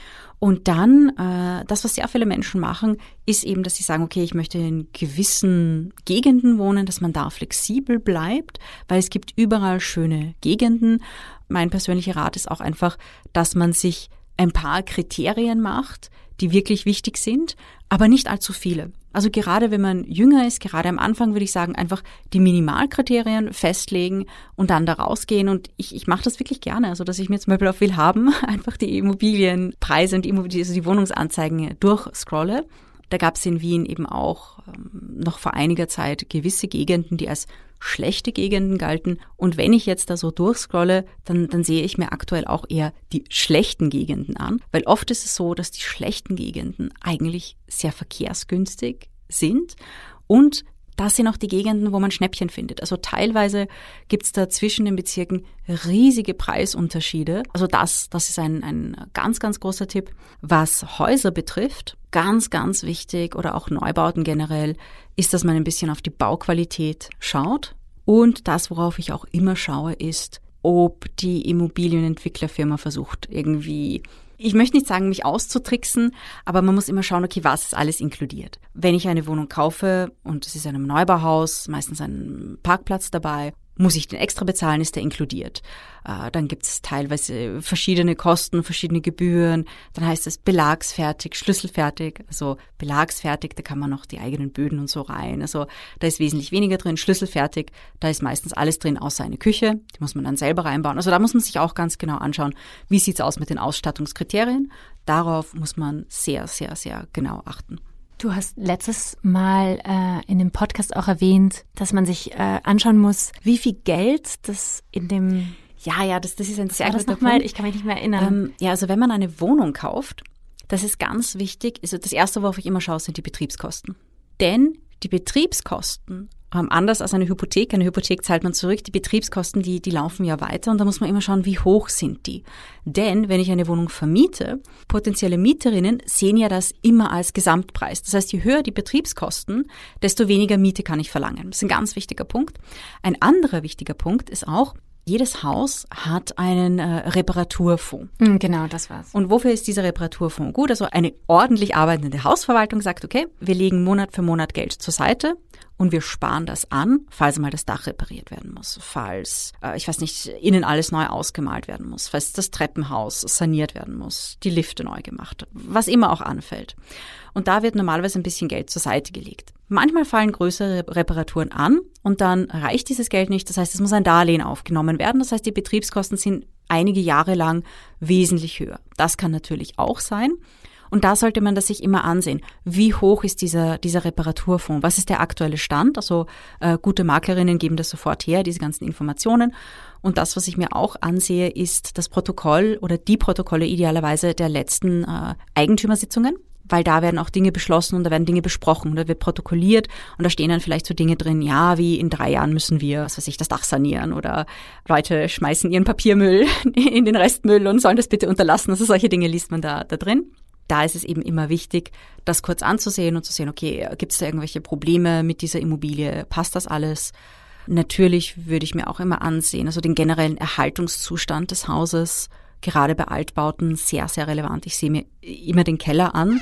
Und dann, äh, das, was sehr viele Menschen machen, ist eben, dass sie sagen, okay, ich möchte in gewissen Gegenden wohnen, dass man da flexibel bleibt, weil es gibt überall schöne Gegenden. Mein persönlicher Rat ist auch einfach, dass man sich ein paar Kriterien macht, die wirklich wichtig sind, aber nicht allzu viele. Also gerade wenn man jünger ist, gerade am Anfang würde ich sagen, einfach die Minimalkriterien festlegen und dann da rausgehen. Und ich, ich mache das wirklich gerne, also dass ich mir zum Beispiel auf Willhaben einfach die Immobilienpreise und die, Immobilien, also die Wohnungsanzeigen durchscrolle. Da gab es in Wien eben auch ähm, noch vor einiger Zeit gewisse Gegenden, die als schlechte Gegenden galten. Und wenn ich jetzt da so durchscrolle, dann, dann sehe ich mir aktuell auch eher die schlechten Gegenden an. Weil oft ist es so, dass die schlechten Gegenden eigentlich sehr verkehrsgünstig sind und das sind auch die Gegenden, wo man Schnäppchen findet. Also teilweise gibt's da zwischen den Bezirken riesige Preisunterschiede. Also das, das ist ein, ein ganz, ganz großer Tipp. Was Häuser betrifft, ganz, ganz wichtig oder auch Neubauten generell, ist, dass man ein bisschen auf die Bauqualität schaut. Und das, worauf ich auch immer schaue, ist, ob die Immobilienentwicklerfirma versucht, irgendwie, ich möchte nicht sagen, mich auszutricksen, aber man muss immer schauen, okay, was ist alles inkludiert. Wenn ich eine Wohnung kaufe und es ist in einem Neubauhaus, meistens ein Parkplatz dabei, muss ich den extra bezahlen, ist der inkludiert. Äh, dann gibt es teilweise verschiedene Kosten, verschiedene Gebühren. Dann heißt es belagsfertig, schlüsselfertig. Also belagsfertig, da kann man noch die eigenen Böden und so rein. Also da ist wesentlich weniger drin. Schlüsselfertig, da ist meistens alles drin, außer eine Küche. Die muss man dann selber reinbauen. Also da muss man sich auch ganz genau anschauen, wie sieht's aus mit den Ausstattungskriterien. Darauf muss man sehr, sehr, sehr genau achten. Du hast letztes Mal äh, in dem Podcast auch erwähnt, dass man sich äh, anschauen muss, wie viel Geld das in dem... Ja, ja, das, das ist ein sehr guter Punkt. Ich kann mich nicht mehr erinnern. Ähm, ja, also wenn man eine Wohnung kauft, das ist ganz wichtig. Also das Erste, worauf ich immer schaue, sind die Betriebskosten. Denn die Betriebskosten, ähm, anders als eine Hypothek, eine Hypothek zahlt man zurück, die Betriebskosten, die, die laufen ja weiter und da muss man immer schauen, wie hoch sind die. Denn wenn ich eine Wohnung vermiete, potenzielle Mieterinnen sehen ja das immer als Gesamtpreis. Das heißt, je höher die Betriebskosten, desto weniger Miete kann ich verlangen. Das ist ein ganz wichtiger Punkt. Ein anderer wichtiger Punkt ist auch, jedes Haus hat einen äh, Reparaturfonds. Genau, das war's. Und wofür ist dieser Reparaturfonds gut? Also eine ordentlich arbeitende Hausverwaltung sagt, okay, wir legen Monat für Monat Geld zur Seite und wir sparen das an, falls mal das Dach repariert werden muss, falls, äh, ich weiß nicht, innen alles neu ausgemalt werden muss, falls das Treppenhaus saniert werden muss, die Lifte neu gemacht, was immer auch anfällt. Und da wird normalerweise ein bisschen Geld zur Seite gelegt. Manchmal fallen größere Reparaturen an und dann reicht dieses Geld nicht. Das heißt, es muss ein Darlehen aufgenommen werden. Das heißt, die Betriebskosten sind einige Jahre lang wesentlich höher. Das kann natürlich auch sein. Und da sollte man das sich immer ansehen. Wie hoch ist dieser, dieser Reparaturfonds? Was ist der aktuelle Stand? Also äh, gute Maklerinnen geben das sofort her, diese ganzen Informationen. Und das, was ich mir auch ansehe, ist das Protokoll oder die Protokolle idealerweise der letzten äh, Eigentümersitzungen. Weil da werden auch Dinge beschlossen und da werden Dinge besprochen und da wird protokolliert und da stehen dann vielleicht so Dinge drin, ja, wie in drei Jahren müssen wir, was weiß ich, das Dach sanieren oder Leute schmeißen ihren Papiermüll in den Restmüll und sollen das bitte unterlassen. Also solche Dinge liest man da, da drin. Da ist es eben immer wichtig, das kurz anzusehen und zu sehen, okay, gibt es da irgendwelche Probleme mit dieser Immobilie? Passt das alles? Natürlich würde ich mir auch immer ansehen, also den generellen Erhaltungszustand des Hauses, gerade bei Altbauten sehr, sehr relevant. Ich sehe mir immer den Keller an.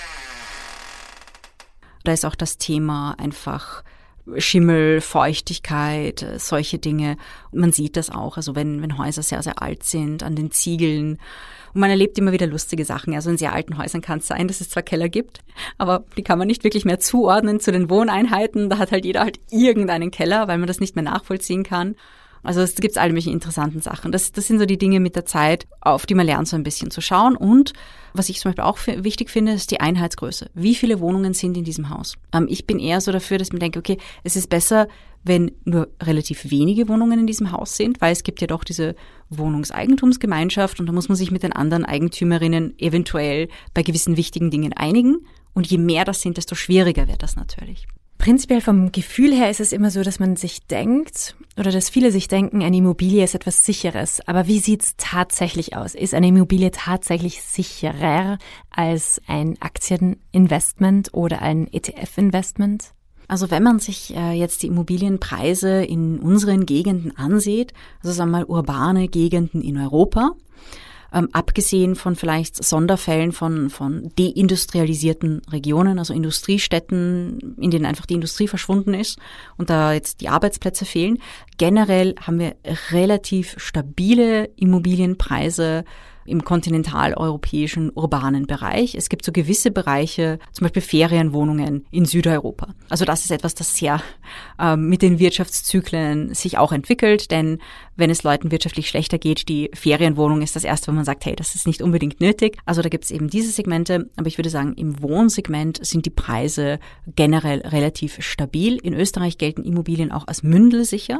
Da ist auch das Thema einfach Schimmel, Feuchtigkeit, solche Dinge. Und man sieht das auch, also wenn, wenn Häuser sehr, sehr alt sind, an den Ziegeln. Und man erlebt immer wieder lustige Sachen. Also in sehr alten Häusern kann es sein, dass es zwar Keller gibt, aber die kann man nicht wirklich mehr zuordnen zu den Wohneinheiten. Da hat halt jeder halt irgendeinen Keller, weil man das nicht mehr nachvollziehen kann. Also es gibt alle möglichen interessanten Sachen. Das, das sind so die Dinge mit der Zeit, auf die man lernt, so ein bisschen zu schauen. Und was ich zum Beispiel auch f- wichtig finde, ist die Einheitsgröße. Wie viele Wohnungen sind in diesem Haus? Ähm, ich bin eher so dafür, dass man denkt, okay, es ist besser, wenn nur relativ wenige Wohnungen in diesem Haus sind, weil es gibt ja doch diese Wohnungseigentumsgemeinschaft und da muss man sich mit den anderen Eigentümerinnen eventuell bei gewissen wichtigen Dingen einigen. Und je mehr das sind, desto schwieriger wird das natürlich. Prinzipiell vom Gefühl her ist es immer so, dass man sich denkt oder dass viele sich denken, eine Immobilie ist etwas Sicheres. Aber wie sieht's tatsächlich aus? Ist eine Immobilie tatsächlich sicherer als ein Aktieninvestment oder ein E T F-Investment? Also wenn man sich äh, jetzt die Immobilienpreise in unseren Gegenden ansieht, also sagen wir mal urbane Gegenden in Europa, Ähm, abgesehen von vielleicht Sonderfällen von, von deindustrialisierten Regionen, also Industriestädten, in denen einfach die Industrie verschwunden ist und da jetzt die Arbeitsplätze fehlen. Generell haben wir relativ stabile Immobilienpreise im kontinentaleuropäischen urbanen Bereich. Es gibt so gewisse Bereiche, zum Beispiel Ferienwohnungen in Südeuropa. Also das ist etwas, das sehr ähm, mit den Wirtschaftszyklen sich auch entwickelt, denn wenn es Leuten wirtschaftlich schlechter geht, die Ferienwohnung ist das erste, wo man sagt, hey, das ist nicht unbedingt nötig. Also da gibt es eben diese Segmente, aber ich würde sagen, im Wohnsegment sind die Preise generell relativ stabil. In Österreich gelten Immobilien auch als mündelsicher.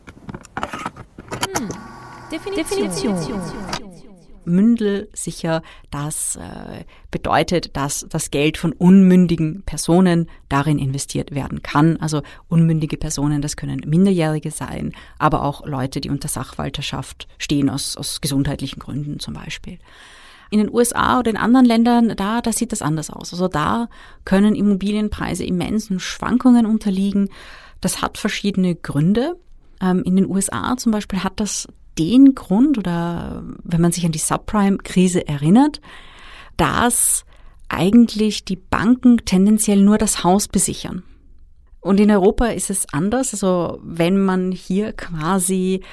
Hm. Definition. Definition. Mündelsicher, das äh, bedeutet, dass das Geld von unmündigen Personen darin investiert werden kann. Also unmündige Personen, das können Minderjährige sein, aber auch Leute, die unter Sachwalterschaft stehen, aus, aus gesundheitlichen Gründen zum Beispiel. In den U S A oder in anderen Ländern, da, da sieht das anders aus. Also da können Immobilienpreise immensen Schwankungen unterliegen. Das hat verschiedene Gründe. Ähm, in den U S A zum Beispiel hat das den Grund, oder wenn man sich an die Subprime-Krise erinnert, dass eigentlich die Banken tendenziell nur das Haus besichern. Und in Europa ist es anders. Also wenn man hier quasi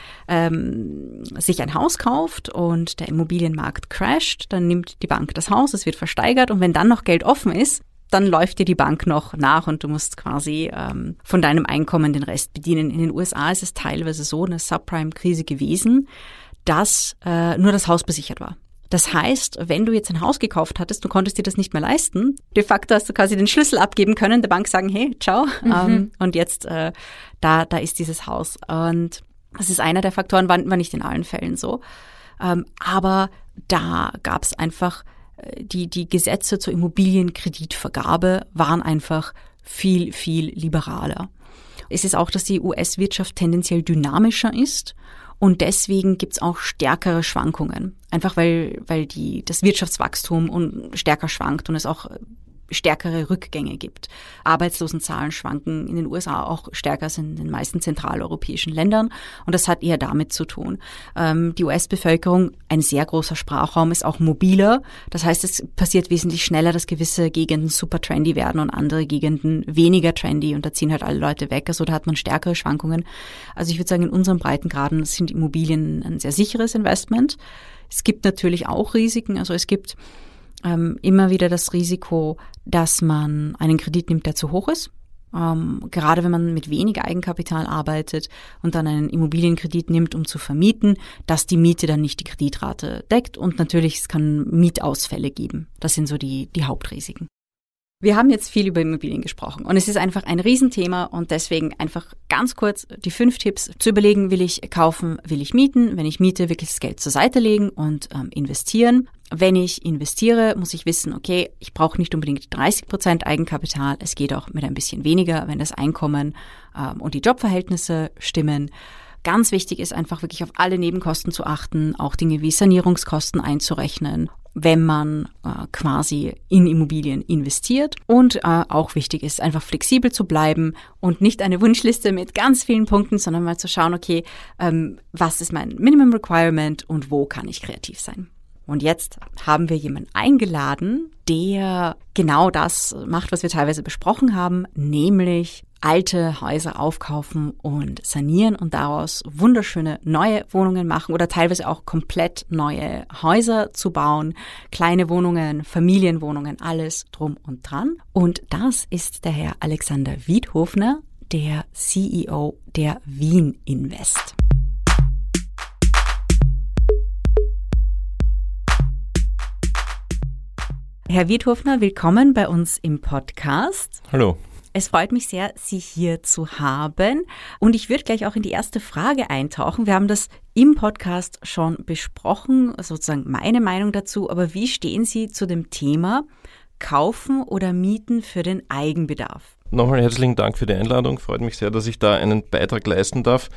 ähm, sich ein Haus kauft und der Immobilienmarkt crasht, dann nimmt die Bank das Haus, es wird versteigert und wenn dann noch Geld offen ist, dann läuft dir die Bank noch nach und du musst quasi ähm, von deinem Einkommen den Rest bedienen. In den U S A ist es teilweise so, eine Subprime-Krise gewesen, dass äh, nur das Haus besichert war. Das heißt, wenn du jetzt ein Haus gekauft hattest, du konntest dir das nicht mehr leisten. De facto hast du quasi den Schlüssel abgeben können, der Bank sagen, hey, ciao. Mhm. Ähm, und jetzt, äh, da, da ist dieses Haus. Und das ist einer der Faktoren, war, war nicht in allen Fällen so. Ähm, aber da gab es einfach Die, die Gesetze zur Immobilienkreditvergabe waren einfach viel, viel liberaler. Es ist auch, dass die U S-Wirtschaft tendenziell dynamischer ist und deswegen gibt's auch stärkere Schwankungen. Einfach weil, weil die, das Wirtschaftswachstum und stärker schwankt und es auch stärkere Rückgänge gibt. Arbeitslosenzahlen schwanken in den U S A auch stärker als in den meisten zentraleuropäischen Ländern und das hat eher damit zu tun. Ähm, die U S-Bevölkerung, ein sehr großer Sprachraum, ist auch mobiler. Das heißt, es passiert wesentlich schneller, dass gewisse Gegenden super trendy werden und andere Gegenden weniger trendy und da ziehen halt alle Leute weg. Also da hat man stärkere Schwankungen. Also ich würde sagen, in unseren Breitengraden sind Immobilien ein sehr sicheres Investment. Es gibt natürlich auch Risiken. Also es gibt Ähm, immer wieder das Risiko, dass man einen Kredit nimmt, der zu hoch ist. Ähm, gerade wenn man mit wenig Eigenkapital arbeitet und dann einen Immobilienkredit nimmt, um zu vermieten, dass die Miete dann nicht die Kreditrate deckt und natürlich es kann Mietausfälle geben. Das sind so die, die Hauptrisiken. Wir haben jetzt viel über Immobilien gesprochen und es ist einfach ein Riesenthema und deswegen einfach ganz kurz die fünf Tipps zu überlegen, will ich kaufen, will ich mieten, wenn ich miete, wirklich das Geld zur Seite legen und ähm, investieren. Wenn ich investiere, muss ich wissen, okay, ich brauche nicht unbedingt dreißig Prozent Eigenkapital, es geht auch mit ein bisschen weniger, wenn das Einkommen ähm, und die Jobverhältnisse stimmen. Ganz wichtig ist einfach wirklich auf alle Nebenkosten zu achten, auch Dinge wie Sanierungskosten einzurechnen, wenn man äh, quasi in Immobilien investiert. Und äh, auch wichtig ist, einfach flexibel zu bleiben und nicht eine Wunschliste mit ganz vielen Punkten, sondern mal zu schauen, okay, ähm, was ist mein Minimum Requirement und wo kann ich kreativ sein? Und jetzt haben wir jemanden eingeladen, der genau das macht, was wir teilweise besprochen haben, nämlich alte Häuser aufkaufen und sanieren und daraus wunderschöne neue Wohnungen machen oder teilweise auch komplett neue Häuser zu bauen, kleine Wohnungen, Familienwohnungen, alles drum und dran. Und das ist der Herr Alexander Wiedhofner, der C E O der Wien Invest. Herr Wiedhofner, willkommen bei uns im Podcast. Hallo. Es freut mich sehr, Sie hier zu haben. Und ich würde gleich auch in die erste Frage eintauchen. Wir haben das im Podcast schon besprochen, sozusagen meine Meinung dazu. Aber wie stehen Sie zu dem Thema Kaufen oder Mieten für den Eigenbedarf? Nochmal herzlichen Dank für die Einladung. Freut mich sehr, dass ich da einen Beitrag leisten darf.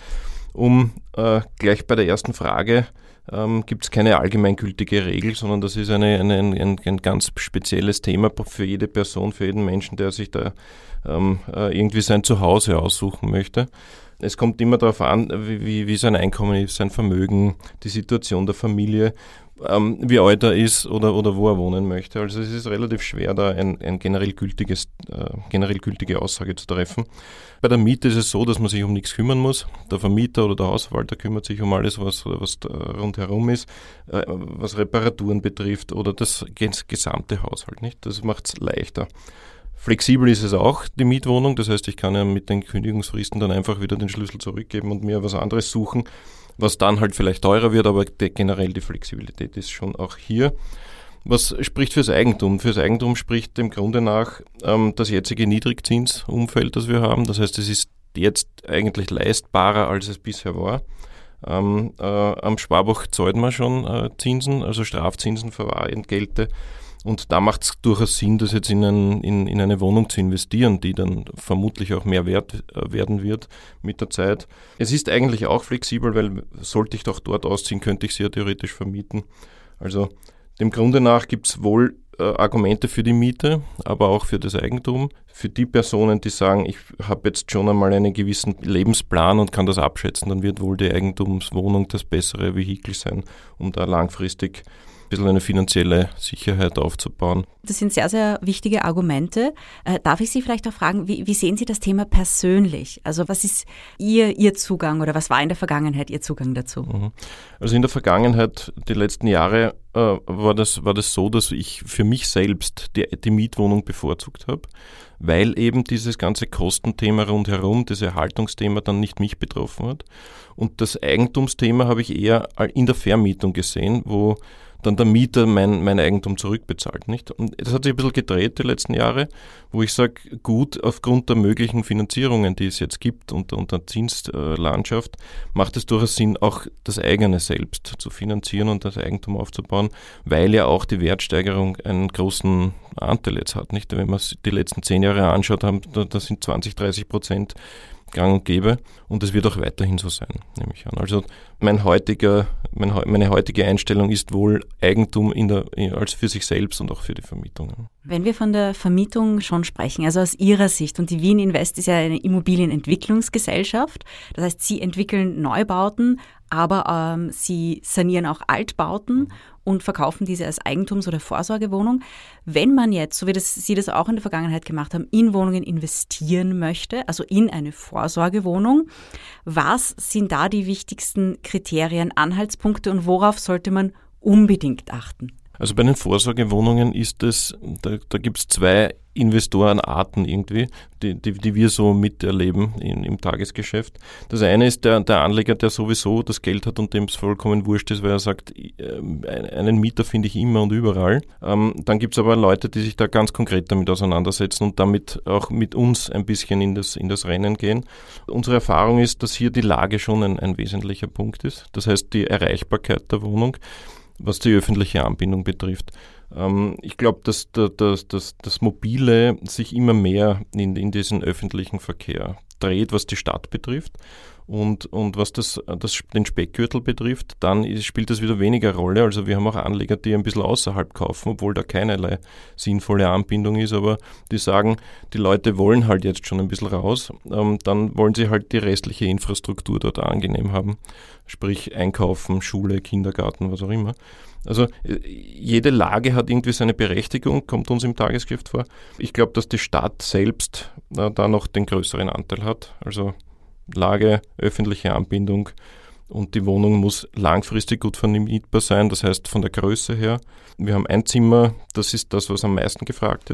Um äh, gleich bei der ersten Frage ähm, gibt es keine allgemeingültige Regel, sondern das ist eine, eine, ein, ein ganz spezielles Thema für jede Person, für jeden Menschen, der sich da ähm, äh, irgendwie sein Zuhause aussuchen möchte. Es kommt immer darauf an, wie, wie sein Einkommen ist, sein Vermögen, die Situation der Familie, ähm, wie alt er ist oder, oder wo er wohnen möchte. Also es ist relativ schwer, da ein, ein generell gültiges, äh, generell gültige Aussage zu treffen. Bei der Miete ist es so, dass man sich um nichts kümmern muss. Der Vermieter oder der Hausverwalter kümmert sich um alles, was, was rundherum ist, äh, was Reparaturen betrifft oder das gesamte Haushalt, nicht? Das macht es leichter. Flexibel ist es auch, die Mietwohnung. Das heißt, ich kann ja mit den Kündigungsfristen dann einfach wieder den Schlüssel zurückgeben und mir was anderes suchen, was dann halt vielleicht teurer wird, aber de- generell die Flexibilität ist schon auch hier. Was spricht fürs Eigentum? Fürs Eigentum spricht dem Grunde nach ähm, das jetzige Niedrigzinsumfeld, das wir haben. Das heißt, es ist jetzt eigentlich leistbarer, als es bisher war. Ähm, äh, am Sparbuch zahlt man schon äh, Zinsen, also Strafzinsen, Verwahrentgelte. Und da macht es durchaus Sinn, das jetzt in, ein, in, in eine Wohnung zu investieren, die dann vermutlich auch mehr wert äh, werden wird mit der Zeit. Es ist eigentlich auch flexibel, weil sollte ich doch dort ausziehen, könnte ich sie ja theoretisch vermieten. Also dem Grunde nach gibt es wohl äh, Argumente für die Miete, aber auch für das Eigentum. Für die Personen, die sagen, ich habe jetzt schon einmal einen gewissen Lebensplan und kann das abschätzen, dann wird wohl die Eigentumswohnung das bessere Vehikel sein, um da langfristig ein bisschen eine finanzielle Sicherheit aufzubauen. Das sind sehr, sehr wichtige Argumente. Äh, darf ich Sie vielleicht auch fragen, wie, wie sehen Sie das Thema persönlich? Also was ist Ihr, Ihr Zugang oder was war in der Vergangenheit Ihr Zugang dazu? Also in der Vergangenheit, die letzten Jahre, äh, war das, war das so, dass ich für mich selbst die, die Mietwohnung bevorzugt habe, weil eben dieses ganze Kostenthema rundherum, das Erhaltungsthema dann nicht mich betroffen hat. Und das Eigentumsthema habe ich eher in der Vermietung gesehen, wo dann der Mieter mein, mein Eigentum zurückbezahlt, nicht? Und das hat sich ein bisschen gedreht die letzten Jahre, wo ich sage, gut, aufgrund der möglichen Finanzierungen, die es jetzt gibt und, und der Zinslandschaft, macht es durchaus Sinn, auch das eigene selbst zu finanzieren und das Eigentum aufzubauen, weil ja auch die Wertsteigerung einen großen Anteil jetzt hat, nicht? Wenn man die letzten zehn Jahre anschaut, haben, da, da sind zwanzig, dreißig Prozent gang und gäbe und es wird auch weiterhin so sein, nehme ich an. Also mein heutiger, mein, meine heutige Einstellung ist wohl Eigentum in der, als für sich selbst und auch für die Vermietung. Wenn wir von der Vermietung schon sprechen, also aus Ihrer Sicht, und die Wien Invest ist ja eine Immobilienentwicklungsgesellschaft, das heißt, Sie entwickeln Neubauten, aber ähm, Sie sanieren auch Altbauten und verkaufen diese als Eigentums- oder Vorsorgewohnung. Wenn man jetzt, so wie das, Sie das auch in der Vergangenheit gemacht haben, in Wohnungen investieren möchte, also in eine Vorsorgewohnung, was sind da die wichtigsten Kriterien, Anhaltspunkte und worauf sollte man unbedingt achten? Also bei den Vorsorgewohnungen ist es, da, da gibt es zwei Investorenarten irgendwie, die, die, die wir so miterleben in, im Tagesgeschäft. Das eine ist der, der Anleger, der sowieso das Geld hat und dem es vollkommen wurscht ist, weil er sagt, einen Mieter finde ich immer und überall. Ähm, dann gibt es aber Leute, die sich da ganz konkret damit auseinandersetzen und damit auch mit uns ein bisschen in das, in das Rennen gehen. Unsere Erfahrung ist, dass hier die Lage schon ein, ein wesentlicher Punkt ist. Das heißt, die Erreichbarkeit der Wohnung, was die öffentliche Anbindung betrifft. Ähm, ich glaube, dass das, das, das Mobile sich immer mehr in, in diesen öffentlichen Verkehr dreht, was die Stadt betrifft. Und, und was das, das, den Speckgürtel betrifft, dann ist, spielt das wieder weniger Rolle. Also wir haben auch Anleger, die ein bisschen außerhalb kaufen, obwohl da keinerlei sinnvolle Anbindung ist, aber die sagen, die Leute wollen halt jetzt schon ein bisschen raus, ähm, dann wollen sie halt die restliche Infrastruktur dort angenehm haben, sprich Einkaufen, Schule, Kindergarten, was auch immer. Also jede Lage hat irgendwie seine Berechtigung, kommt uns im Tagesgeschäft vor. Ich glaube, dass die Stadt selbst äh, da noch den größeren Anteil hat, also Lage, öffentliche Anbindung und die Wohnung muss langfristig gut vermietbar sein, das heißt von der Größe her. Wir haben ein Zimmer, das ist das, was am meisten gefragt ist.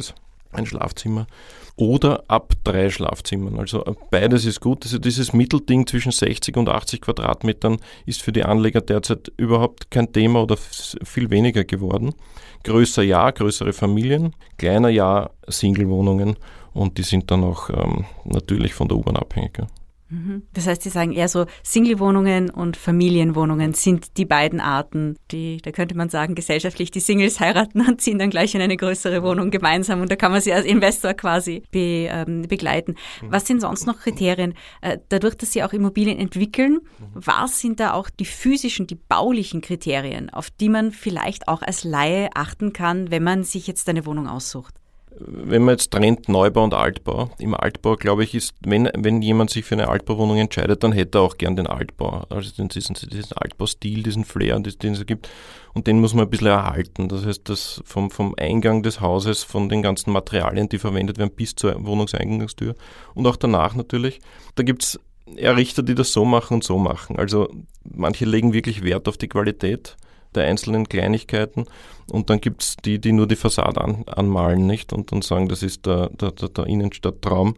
ein Schlafzimmer, oder ab drei Schlafzimmern. Also beides ist gut. Also dieses Mittelding zwischen sechzig und achtzig Quadratmetern ist für die Anleger derzeit überhaupt kein Thema oder viel weniger geworden. Größer ja, größere Familien, kleiner ja, Single-Wohnungen, und die sind dann auch ähm, natürlich von der U-Bahn abhängig. Ja. Das heißt, Sie sagen eher so, Single-Wohnungen und Familienwohnungen sind die beiden Arten, die, da könnte man sagen, gesellschaftlich die Singles heiraten und ziehen dann gleich in eine größere Wohnung gemeinsam, und da kann man sie als Investor quasi be, ähm, begleiten. Was sind sonst noch Kriterien? Äh, dadurch, dass Sie auch Immobilien entwickeln, was sind da auch die physischen, die baulichen Kriterien, auf die man vielleicht auch als Laie achten kann, wenn man sich jetzt eine Wohnung aussucht? Wenn man jetzt trennt Neubau und Altbau, im Altbau, glaube ich, ist, wenn, wenn jemand sich für eine Altbauwohnung entscheidet, dann hätte er auch gern den Altbau, also diesen, diesen Altbaustil, diesen Flair, den es gibt, und den muss man ein bisschen erhalten. Das heißt, dass vom, vom Eingang des Hauses, von den ganzen Materialien, die verwendet werden, bis zur Wohnungseingangstür und auch danach natürlich, da gibt es Errichter, die das so machen und so machen. Also manche legen wirklich Wert auf die Qualität der einzelnen Kleinigkeiten, und dann gibt es die, die nur die Fassade an, anmalen, nicht, und dann sagen, das ist der, der, der, der Innenstadttraum.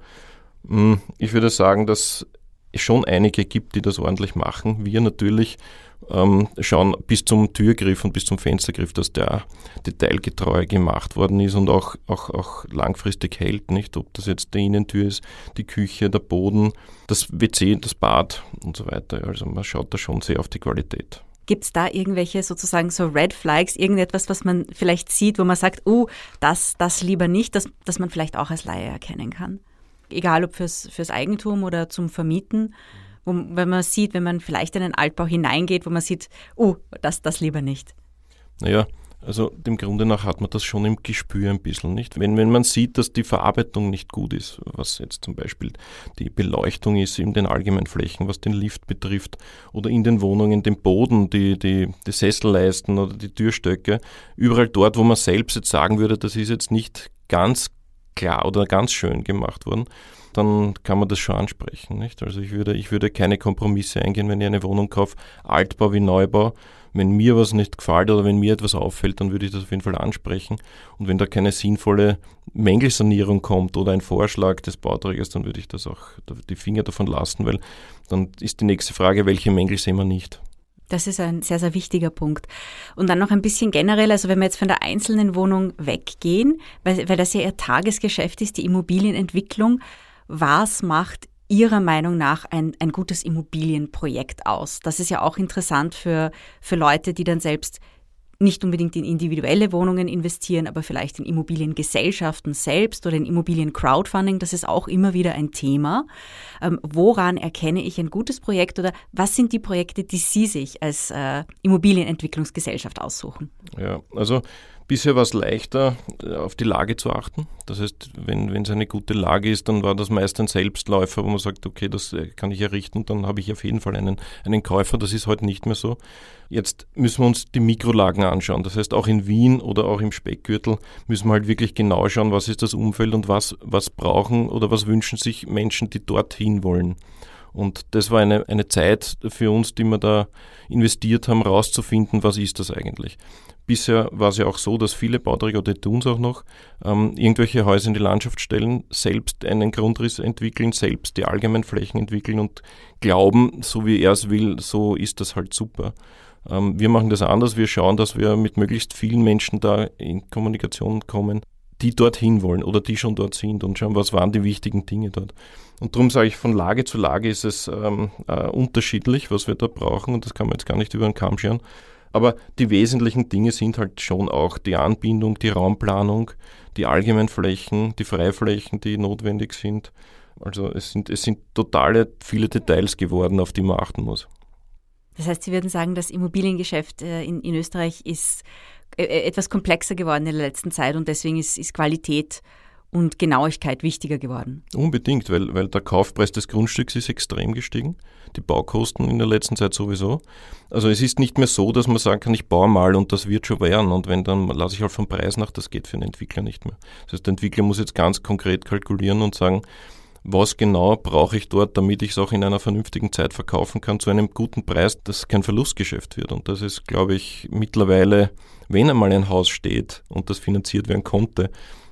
Ich würde sagen, dass es schon einige gibt, die das ordentlich machen. Wir natürlich ähm, schauen bis zum Türgriff und bis zum Fenstergriff, dass der detailgetreu gemacht worden ist und auch, auch, auch langfristig hält, nicht, ob das jetzt die Innentür ist, die Küche, der Boden, das W C, das Bad und so weiter. Also man schaut da schon sehr auf die Qualität. Gibt es da irgendwelche sozusagen so Red Flags, irgendetwas, was man vielleicht sieht, wo man sagt, oh, das, das lieber nicht, das, das man vielleicht auch als Laie erkennen kann? Egal ob fürs, fürs Eigentum oder zum Vermieten, wo, wenn man sieht, wenn man vielleicht in einen Altbau hineingeht, wo man sieht, oh, das, das lieber nicht. Naja, also dem Grunde nach hat man das schon im Gespür ein bisschen, nicht? Wenn, wenn man sieht, dass die Verarbeitung nicht gut ist, was jetzt zum Beispiel die Beleuchtung ist in den Allgemeinflächen, was den Lift betrifft, oder in den Wohnungen, den Boden, die, die, die Sesselleisten oder die Türstöcke, überall dort, wo man selbst jetzt sagen würde, das ist jetzt nicht ganz klar oder ganz schön gemacht worden, dann kann man das schon ansprechen, nicht? Also ich würde, ich würde keine Kompromisse eingehen, wenn ich eine Wohnung kaufe, Altbau wie Neubau. Wenn mir was nicht gefällt oder wenn mir etwas auffällt, dann würde ich das auf jeden Fall ansprechen. Und wenn da keine sinnvolle Mängelsanierung kommt oder ein Vorschlag des Bauträgers, dann würde ich das auch die Finger davon lassen, weil dann ist die nächste Frage, welche Mängel sehen wir nicht. Das ist ein sehr, sehr wichtiger Punkt. Und dann noch ein bisschen generell, also wenn wir jetzt von der einzelnen Wohnung weggehen, weil, weil das ja Ihr Tagesgeschäft ist, die Immobilienentwicklung, was macht Ihrer Meinung nach ein, ein gutes Immobilienprojekt aus? Das ist ja auch interessant für, für Leute, die dann selbst nicht unbedingt in individuelle Wohnungen investieren, aber vielleicht in Immobiliengesellschaften selbst oder in Immobilien-Crowdfunding. Das ist auch immer wieder ein Thema. Ähm, woran erkenne ich ein gutes Projekt oder was sind die Projekte, die Sie sich als äh, Immobilienentwicklungsgesellschaft aussuchen? Ja, also bisher war es leichter, auf die Lage zu achten. Das heißt, wenn wenn es eine gute Lage ist, dann war das meist ein Selbstläufer, wo man sagt, okay, das kann ich errichten, dann habe ich auf jeden Fall einen, einen Käufer. Das ist heute nicht mehr so. Jetzt müssen wir uns die Mikrolagen anschauen. Das heißt, auch in Wien oder auch im Speckgürtel müssen wir halt wirklich genau schauen, was ist das Umfeld und was, was brauchen oder was wünschen sich Menschen, die dorthin wollen. Und das war eine, eine Zeit für uns, die wir da investiert haben, rauszufinden, was ist das eigentlich. Bisher war es ja auch so, dass viele Bauträger, oder die tun es auch noch, ähm, irgendwelche Häuser in die Landschaft stellen, selbst einen Grundriss entwickeln, selbst die Allgemeinflächen entwickeln und glauben, so wie er es will, so ist das halt super. Ähm, wir machen das anders, wir schauen, dass wir mit möglichst vielen Menschen da in Kommunikation kommen, die dorthin wollen oder die schon dort sind und schauen, was waren die wichtigen Dinge dort. Und darum sage ich, von Lage zu Lage ist es ähm, äh, unterschiedlich, was wir da brauchen, und das kann man jetzt gar nicht über den Kamm scheren. Aber die wesentlichen Dinge sind halt schon auch die Anbindung, die Raumplanung, die Allgemeinflächen, die Freiflächen, die notwendig sind. Also es sind, es sind totale viele Details geworden, auf die man achten muss. Das heißt, Sie würden sagen, das Immobiliengeschäft in, in Österreich ist etwas komplexer geworden in der letzten Zeit und deswegen ist, ist Qualität und Genauigkeit wichtiger geworden. Unbedingt, weil, weil der Kaufpreis des Grundstücks ist extrem gestiegen, die Baukosten in der letzten Zeit sowieso. Also es ist nicht mehr so, dass man sagen kann, ich baue mal und das wird schon werden, und wenn, dann lasse ich halt vom Preis nach, das geht für einen Entwickler nicht mehr. Das heißt, der Entwickler muss jetzt ganz konkret kalkulieren und sagen, was genau brauche ich dort, damit ich es auch in einer vernünftigen Zeit verkaufen kann, zu einem guten Preis, dass kein Verlustgeschäft wird. Und das ist, glaube ich, mittlerweile, wenn einmal ein Haus steht und das finanziert werden konnte,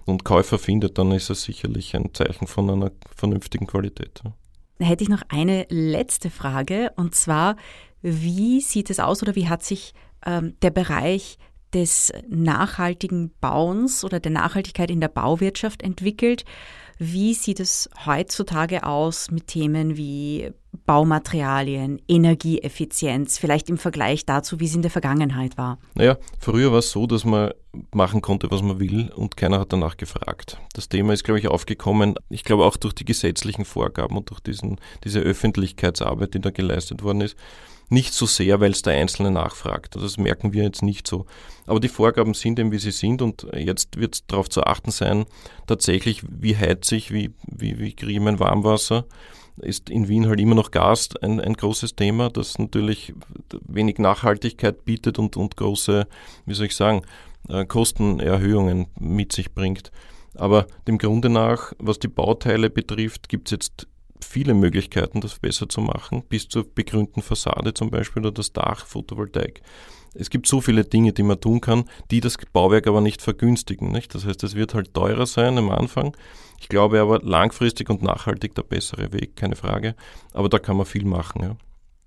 und Käufer findet, dann ist es sicherlich ein Zeichen von einer vernünftigen Qualität. Da hätte ich noch eine letzte Frage, und zwar, wie sieht es aus oder wie hat sich ähm, der Bereich des nachhaltigen Bauens oder der Nachhaltigkeit in der Bauwirtschaft entwickelt? Wie sieht es heutzutage aus mit Themen wie Baumaterialien, Energieeffizienz, vielleicht im Vergleich dazu, wie es in der Vergangenheit war? Naja, früher war es so, dass man machen konnte, was man will, und keiner hat danach gefragt. Das Thema ist, glaube ich, aufgekommen, ich glaube auch durch die gesetzlichen Vorgaben und durch diesen, diese Öffentlichkeitsarbeit, die da geleistet worden ist. Nicht so sehr, weil es der Einzelne nachfragt. Das merken wir jetzt nicht so. Aber die Vorgaben sind eben, wie sie sind, und jetzt wird es darauf zu achten sein, tatsächlich, wie heize ich, wie, wie, wie kriege ich mein Warmwasser. Ist in Wien halt immer noch Gas ein, ein großes Thema, das natürlich wenig Nachhaltigkeit bietet und, und große, wie soll ich sagen, äh, Kostenerhöhungen mit sich bringt. Aber dem Grunde nach, was die Bauteile betrifft, gibt es jetzt viele Möglichkeiten, das besser zu machen, bis zur begrünten Fassade zum Beispiel oder das Dach, Photovoltaik. Es gibt so viele Dinge, die man tun kann, die das Bauwerk aber nicht vergünstigen. Nicht? Das heißt, es wird halt teurer sein am Anfang. Ich glaube aber langfristig und nachhaltig der bessere Weg, keine Frage. Aber da kann man viel machen. Ja.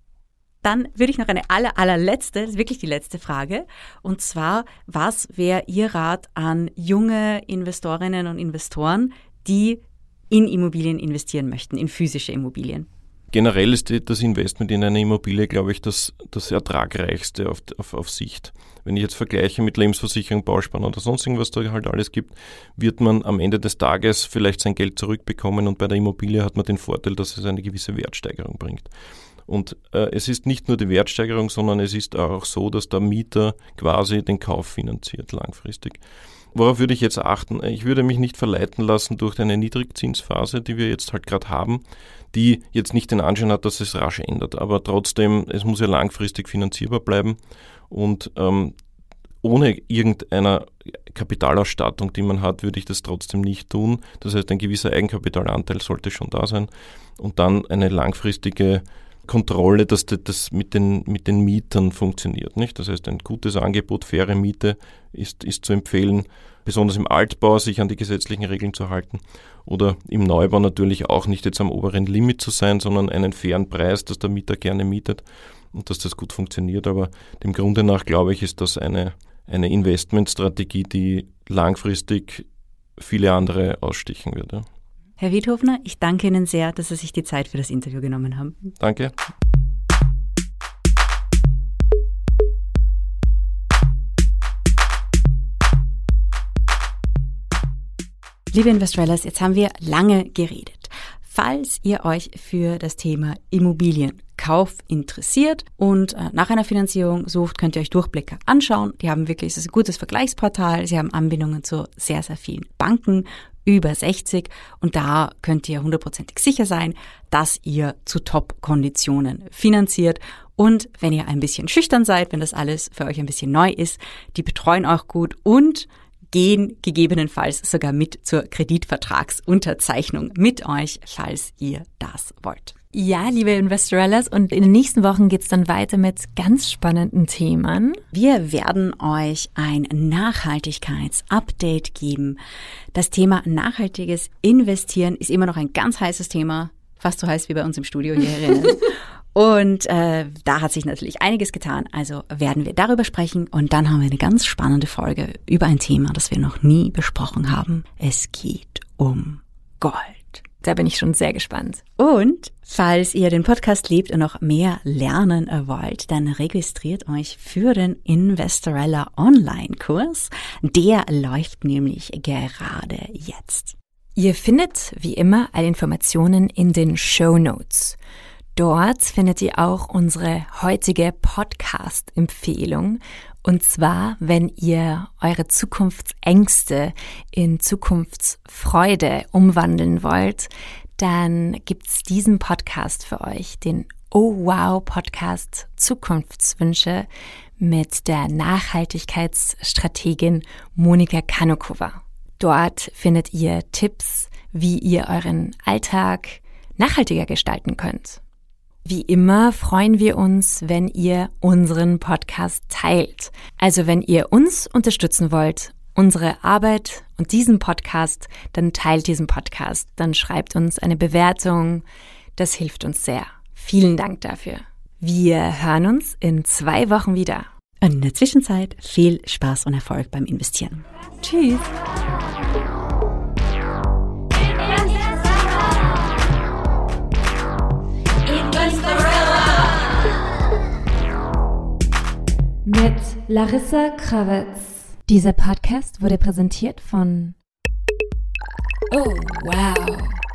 Dann würde ich noch eine aller, allerletzte, das ist wirklich die letzte Frage. Und zwar, was wäre Ihr Rat an junge Investorinnen und Investoren, die in Immobilien investieren möchten, in physische Immobilien? Generell ist das Investment in eine Immobilie, glaube ich, das, das ertragreichste auf, auf, auf Sicht. Wenn ich jetzt vergleiche mit Lebensversicherung, Bausparung oder sonst irgendwas da halt alles gibt, wird man am Ende des Tages vielleicht sein Geld zurückbekommen, und bei der Immobilie hat man den Vorteil, dass es eine gewisse Wertsteigerung bringt. Und äh, es ist nicht nur die Wertsteigerung, sondern es ist auch so, dass der Mieter quasi den Kauf finanziert langfristig. Worauf würde ich jetzt achten? Ich würde mich nicht verleiten lassen durch eine Niedrigzinsphase, die wir jetzt halt gerade haben, die jetzt nicht den Anschein hat, dass es rasch ändert. Aber trotzdem, es muss ja langfristig finanzierbar bleiben, und ähm, ohne irgendeiner Kapitalausstattung, die man hat, würde ich das trotzdem nicht tun. Das heißt, ein gewisser Eigenkapitalanteil sollte schon da sein, und dann eine langfristige Kontrolle, dass das mit den, mit den Mietern funktioniert. Nicht? Das heißt, ein gutes Angebot, faire Miete ist, ist zu empfehlen, besonders im Altbau sich an die gesetzlichen Regeln zu halten, oder im Neubau natürlich auch nicht jetzt am oberen Limit zu sein, sondern einen fairen Preis, dass der Mieter gerne mietet und dass das gut funktioniert. Aber dem Grunde nach, glaube ich, ist das eine, eine Investmentstrategie, die langfristig viele andere ausstechen wird. Ja. Herr Wiedhofner, ich danke Ihnen sehr, dass Sie sich die Zeit für das Interview genommen haben. Danke. Liebe Investorellas, jetzt haben wir lange geredet. Falls ihr euch für das Thema Immobilienkauf interessiert und äh, nach einer Finanzierung sucht, könnt ihr euch Durchblicke anschauen. Die haben wirklich, es ist ein gutes Vergleichsportal. Sie haben Anbindungen zu sehr, sehr vielen Banken, über sechzig, und da könnt ihr hundertprozentig sicher sein, dass ihr zu Top-Konditionen finanziert. Und wenn ihr ein bisschen schüchtern seid, wenn das alles für euch ein bisschen neu ist, die betreuen euch gut und gehen gegebenenfalls sogar mit zur Kreditvertragsunterzeichnung mit euch, falls ihr das wollt. Ja, liebe Investorellas, und in den nächsten Wochen geht's dann weiter mit ganz spannenden Themen. Wir werden euch ein Nachhaltigkeits-Update geben. Das Thema nachhaltiges Investieren ist immer noch ein ganz heißes Thema, fast so heiß wie bei uns im Studio hier herinnen. Und äh, da hat sich natürlich einiges getan, also werden wir darüber sprechen, und dann haben wir eine ganz spannende Folge über ein Thema, das wir noch nie besprochen haben. Es geht um Gold. Da bin ich schon sehr gespannt. Und falls ihr den Podcast liebt und noch mehr lernen wollt, dann registriert euch für den Investorella Online-Kurs. Der läuft nämlich gerade jetzt. Ihr findet wie immer alle Informationen in den Shownotes. Dort findet ihr auch unsere heutige Podcast-Empfehlung. Und zwar, wenn ihr eure Zukunftsängste in Zukunftsfreude umwandeln wollt, dann gibt's diesen Podcast für euch, den Oh Wow Podcast Zukunftswünsche mit der Nachhaltigkeitsstrategin Monika Kanokova. Dort findet ihr Tipps, wie ihr euren Alltag nachhaltiger gestalten könnt. Wie immer freuen wir uns, wenn ihr unseren Podcast teilt. Also wenn ihr uns unterstützen wollt, unsere Arbeit und diesen Podcast, dann teilt diesen Podcast, dann schreibt uns eine Bewertung. Das hilft uns sehr. Vielen Dank dafür. Wir hören uns in zwei Wochen wieder. Und in der Zwischenzeit viel Spaß und Erfolg beim Investieren. Tschüss. Mit Larissa Krawitz. Dieser Podcast wurde präsentiert von Oh, wow.